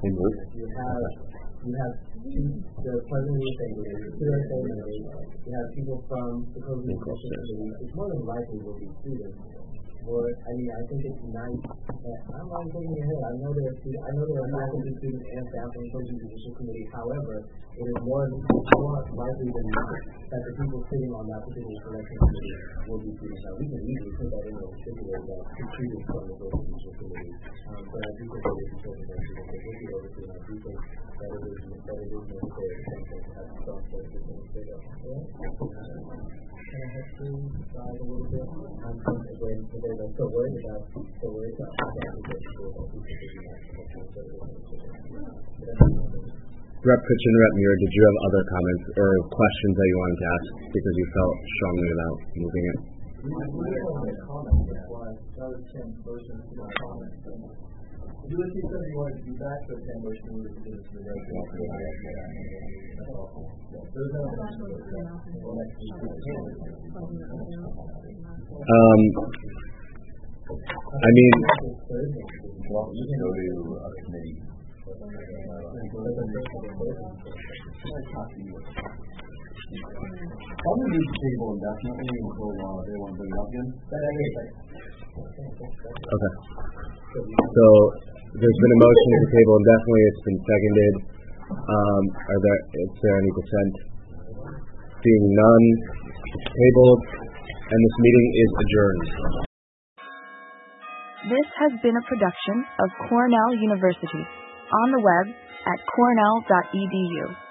you have the president of the assembly, you have people from the code commission. It's more than likely will be students. I think it's nice. I'm not thinking ahead. I know there are faculty, students, and staff on the Social Judicial Committee. However, it is more likely than not that the people sitting on that particular selection committee will be students. Now, we can easily put that in the particular treated from the Social Judicial Committee. But I do think it is important that they will be able to. And I do think that it is necessary to have some sort of kind of have to side a little bit. I'm so worried about Rep. Kitchen, Rep. Muir, did you have other comments or questions that you wanted to ask because you felt strongly about moving it? If you listen to something you wanted to do back, so 10 motion to do this to the regular. I mean, well, you can go to a committee. Probably leave the table indefinitely until they want to bring it up again. Okay. So there's been a motion to table indefinitely. It's been seconded. Is there any dissent? Seeing none, it's tabled, and this meeting is adjourned. This has been a production of Cornell University, on the web at cornell.edu.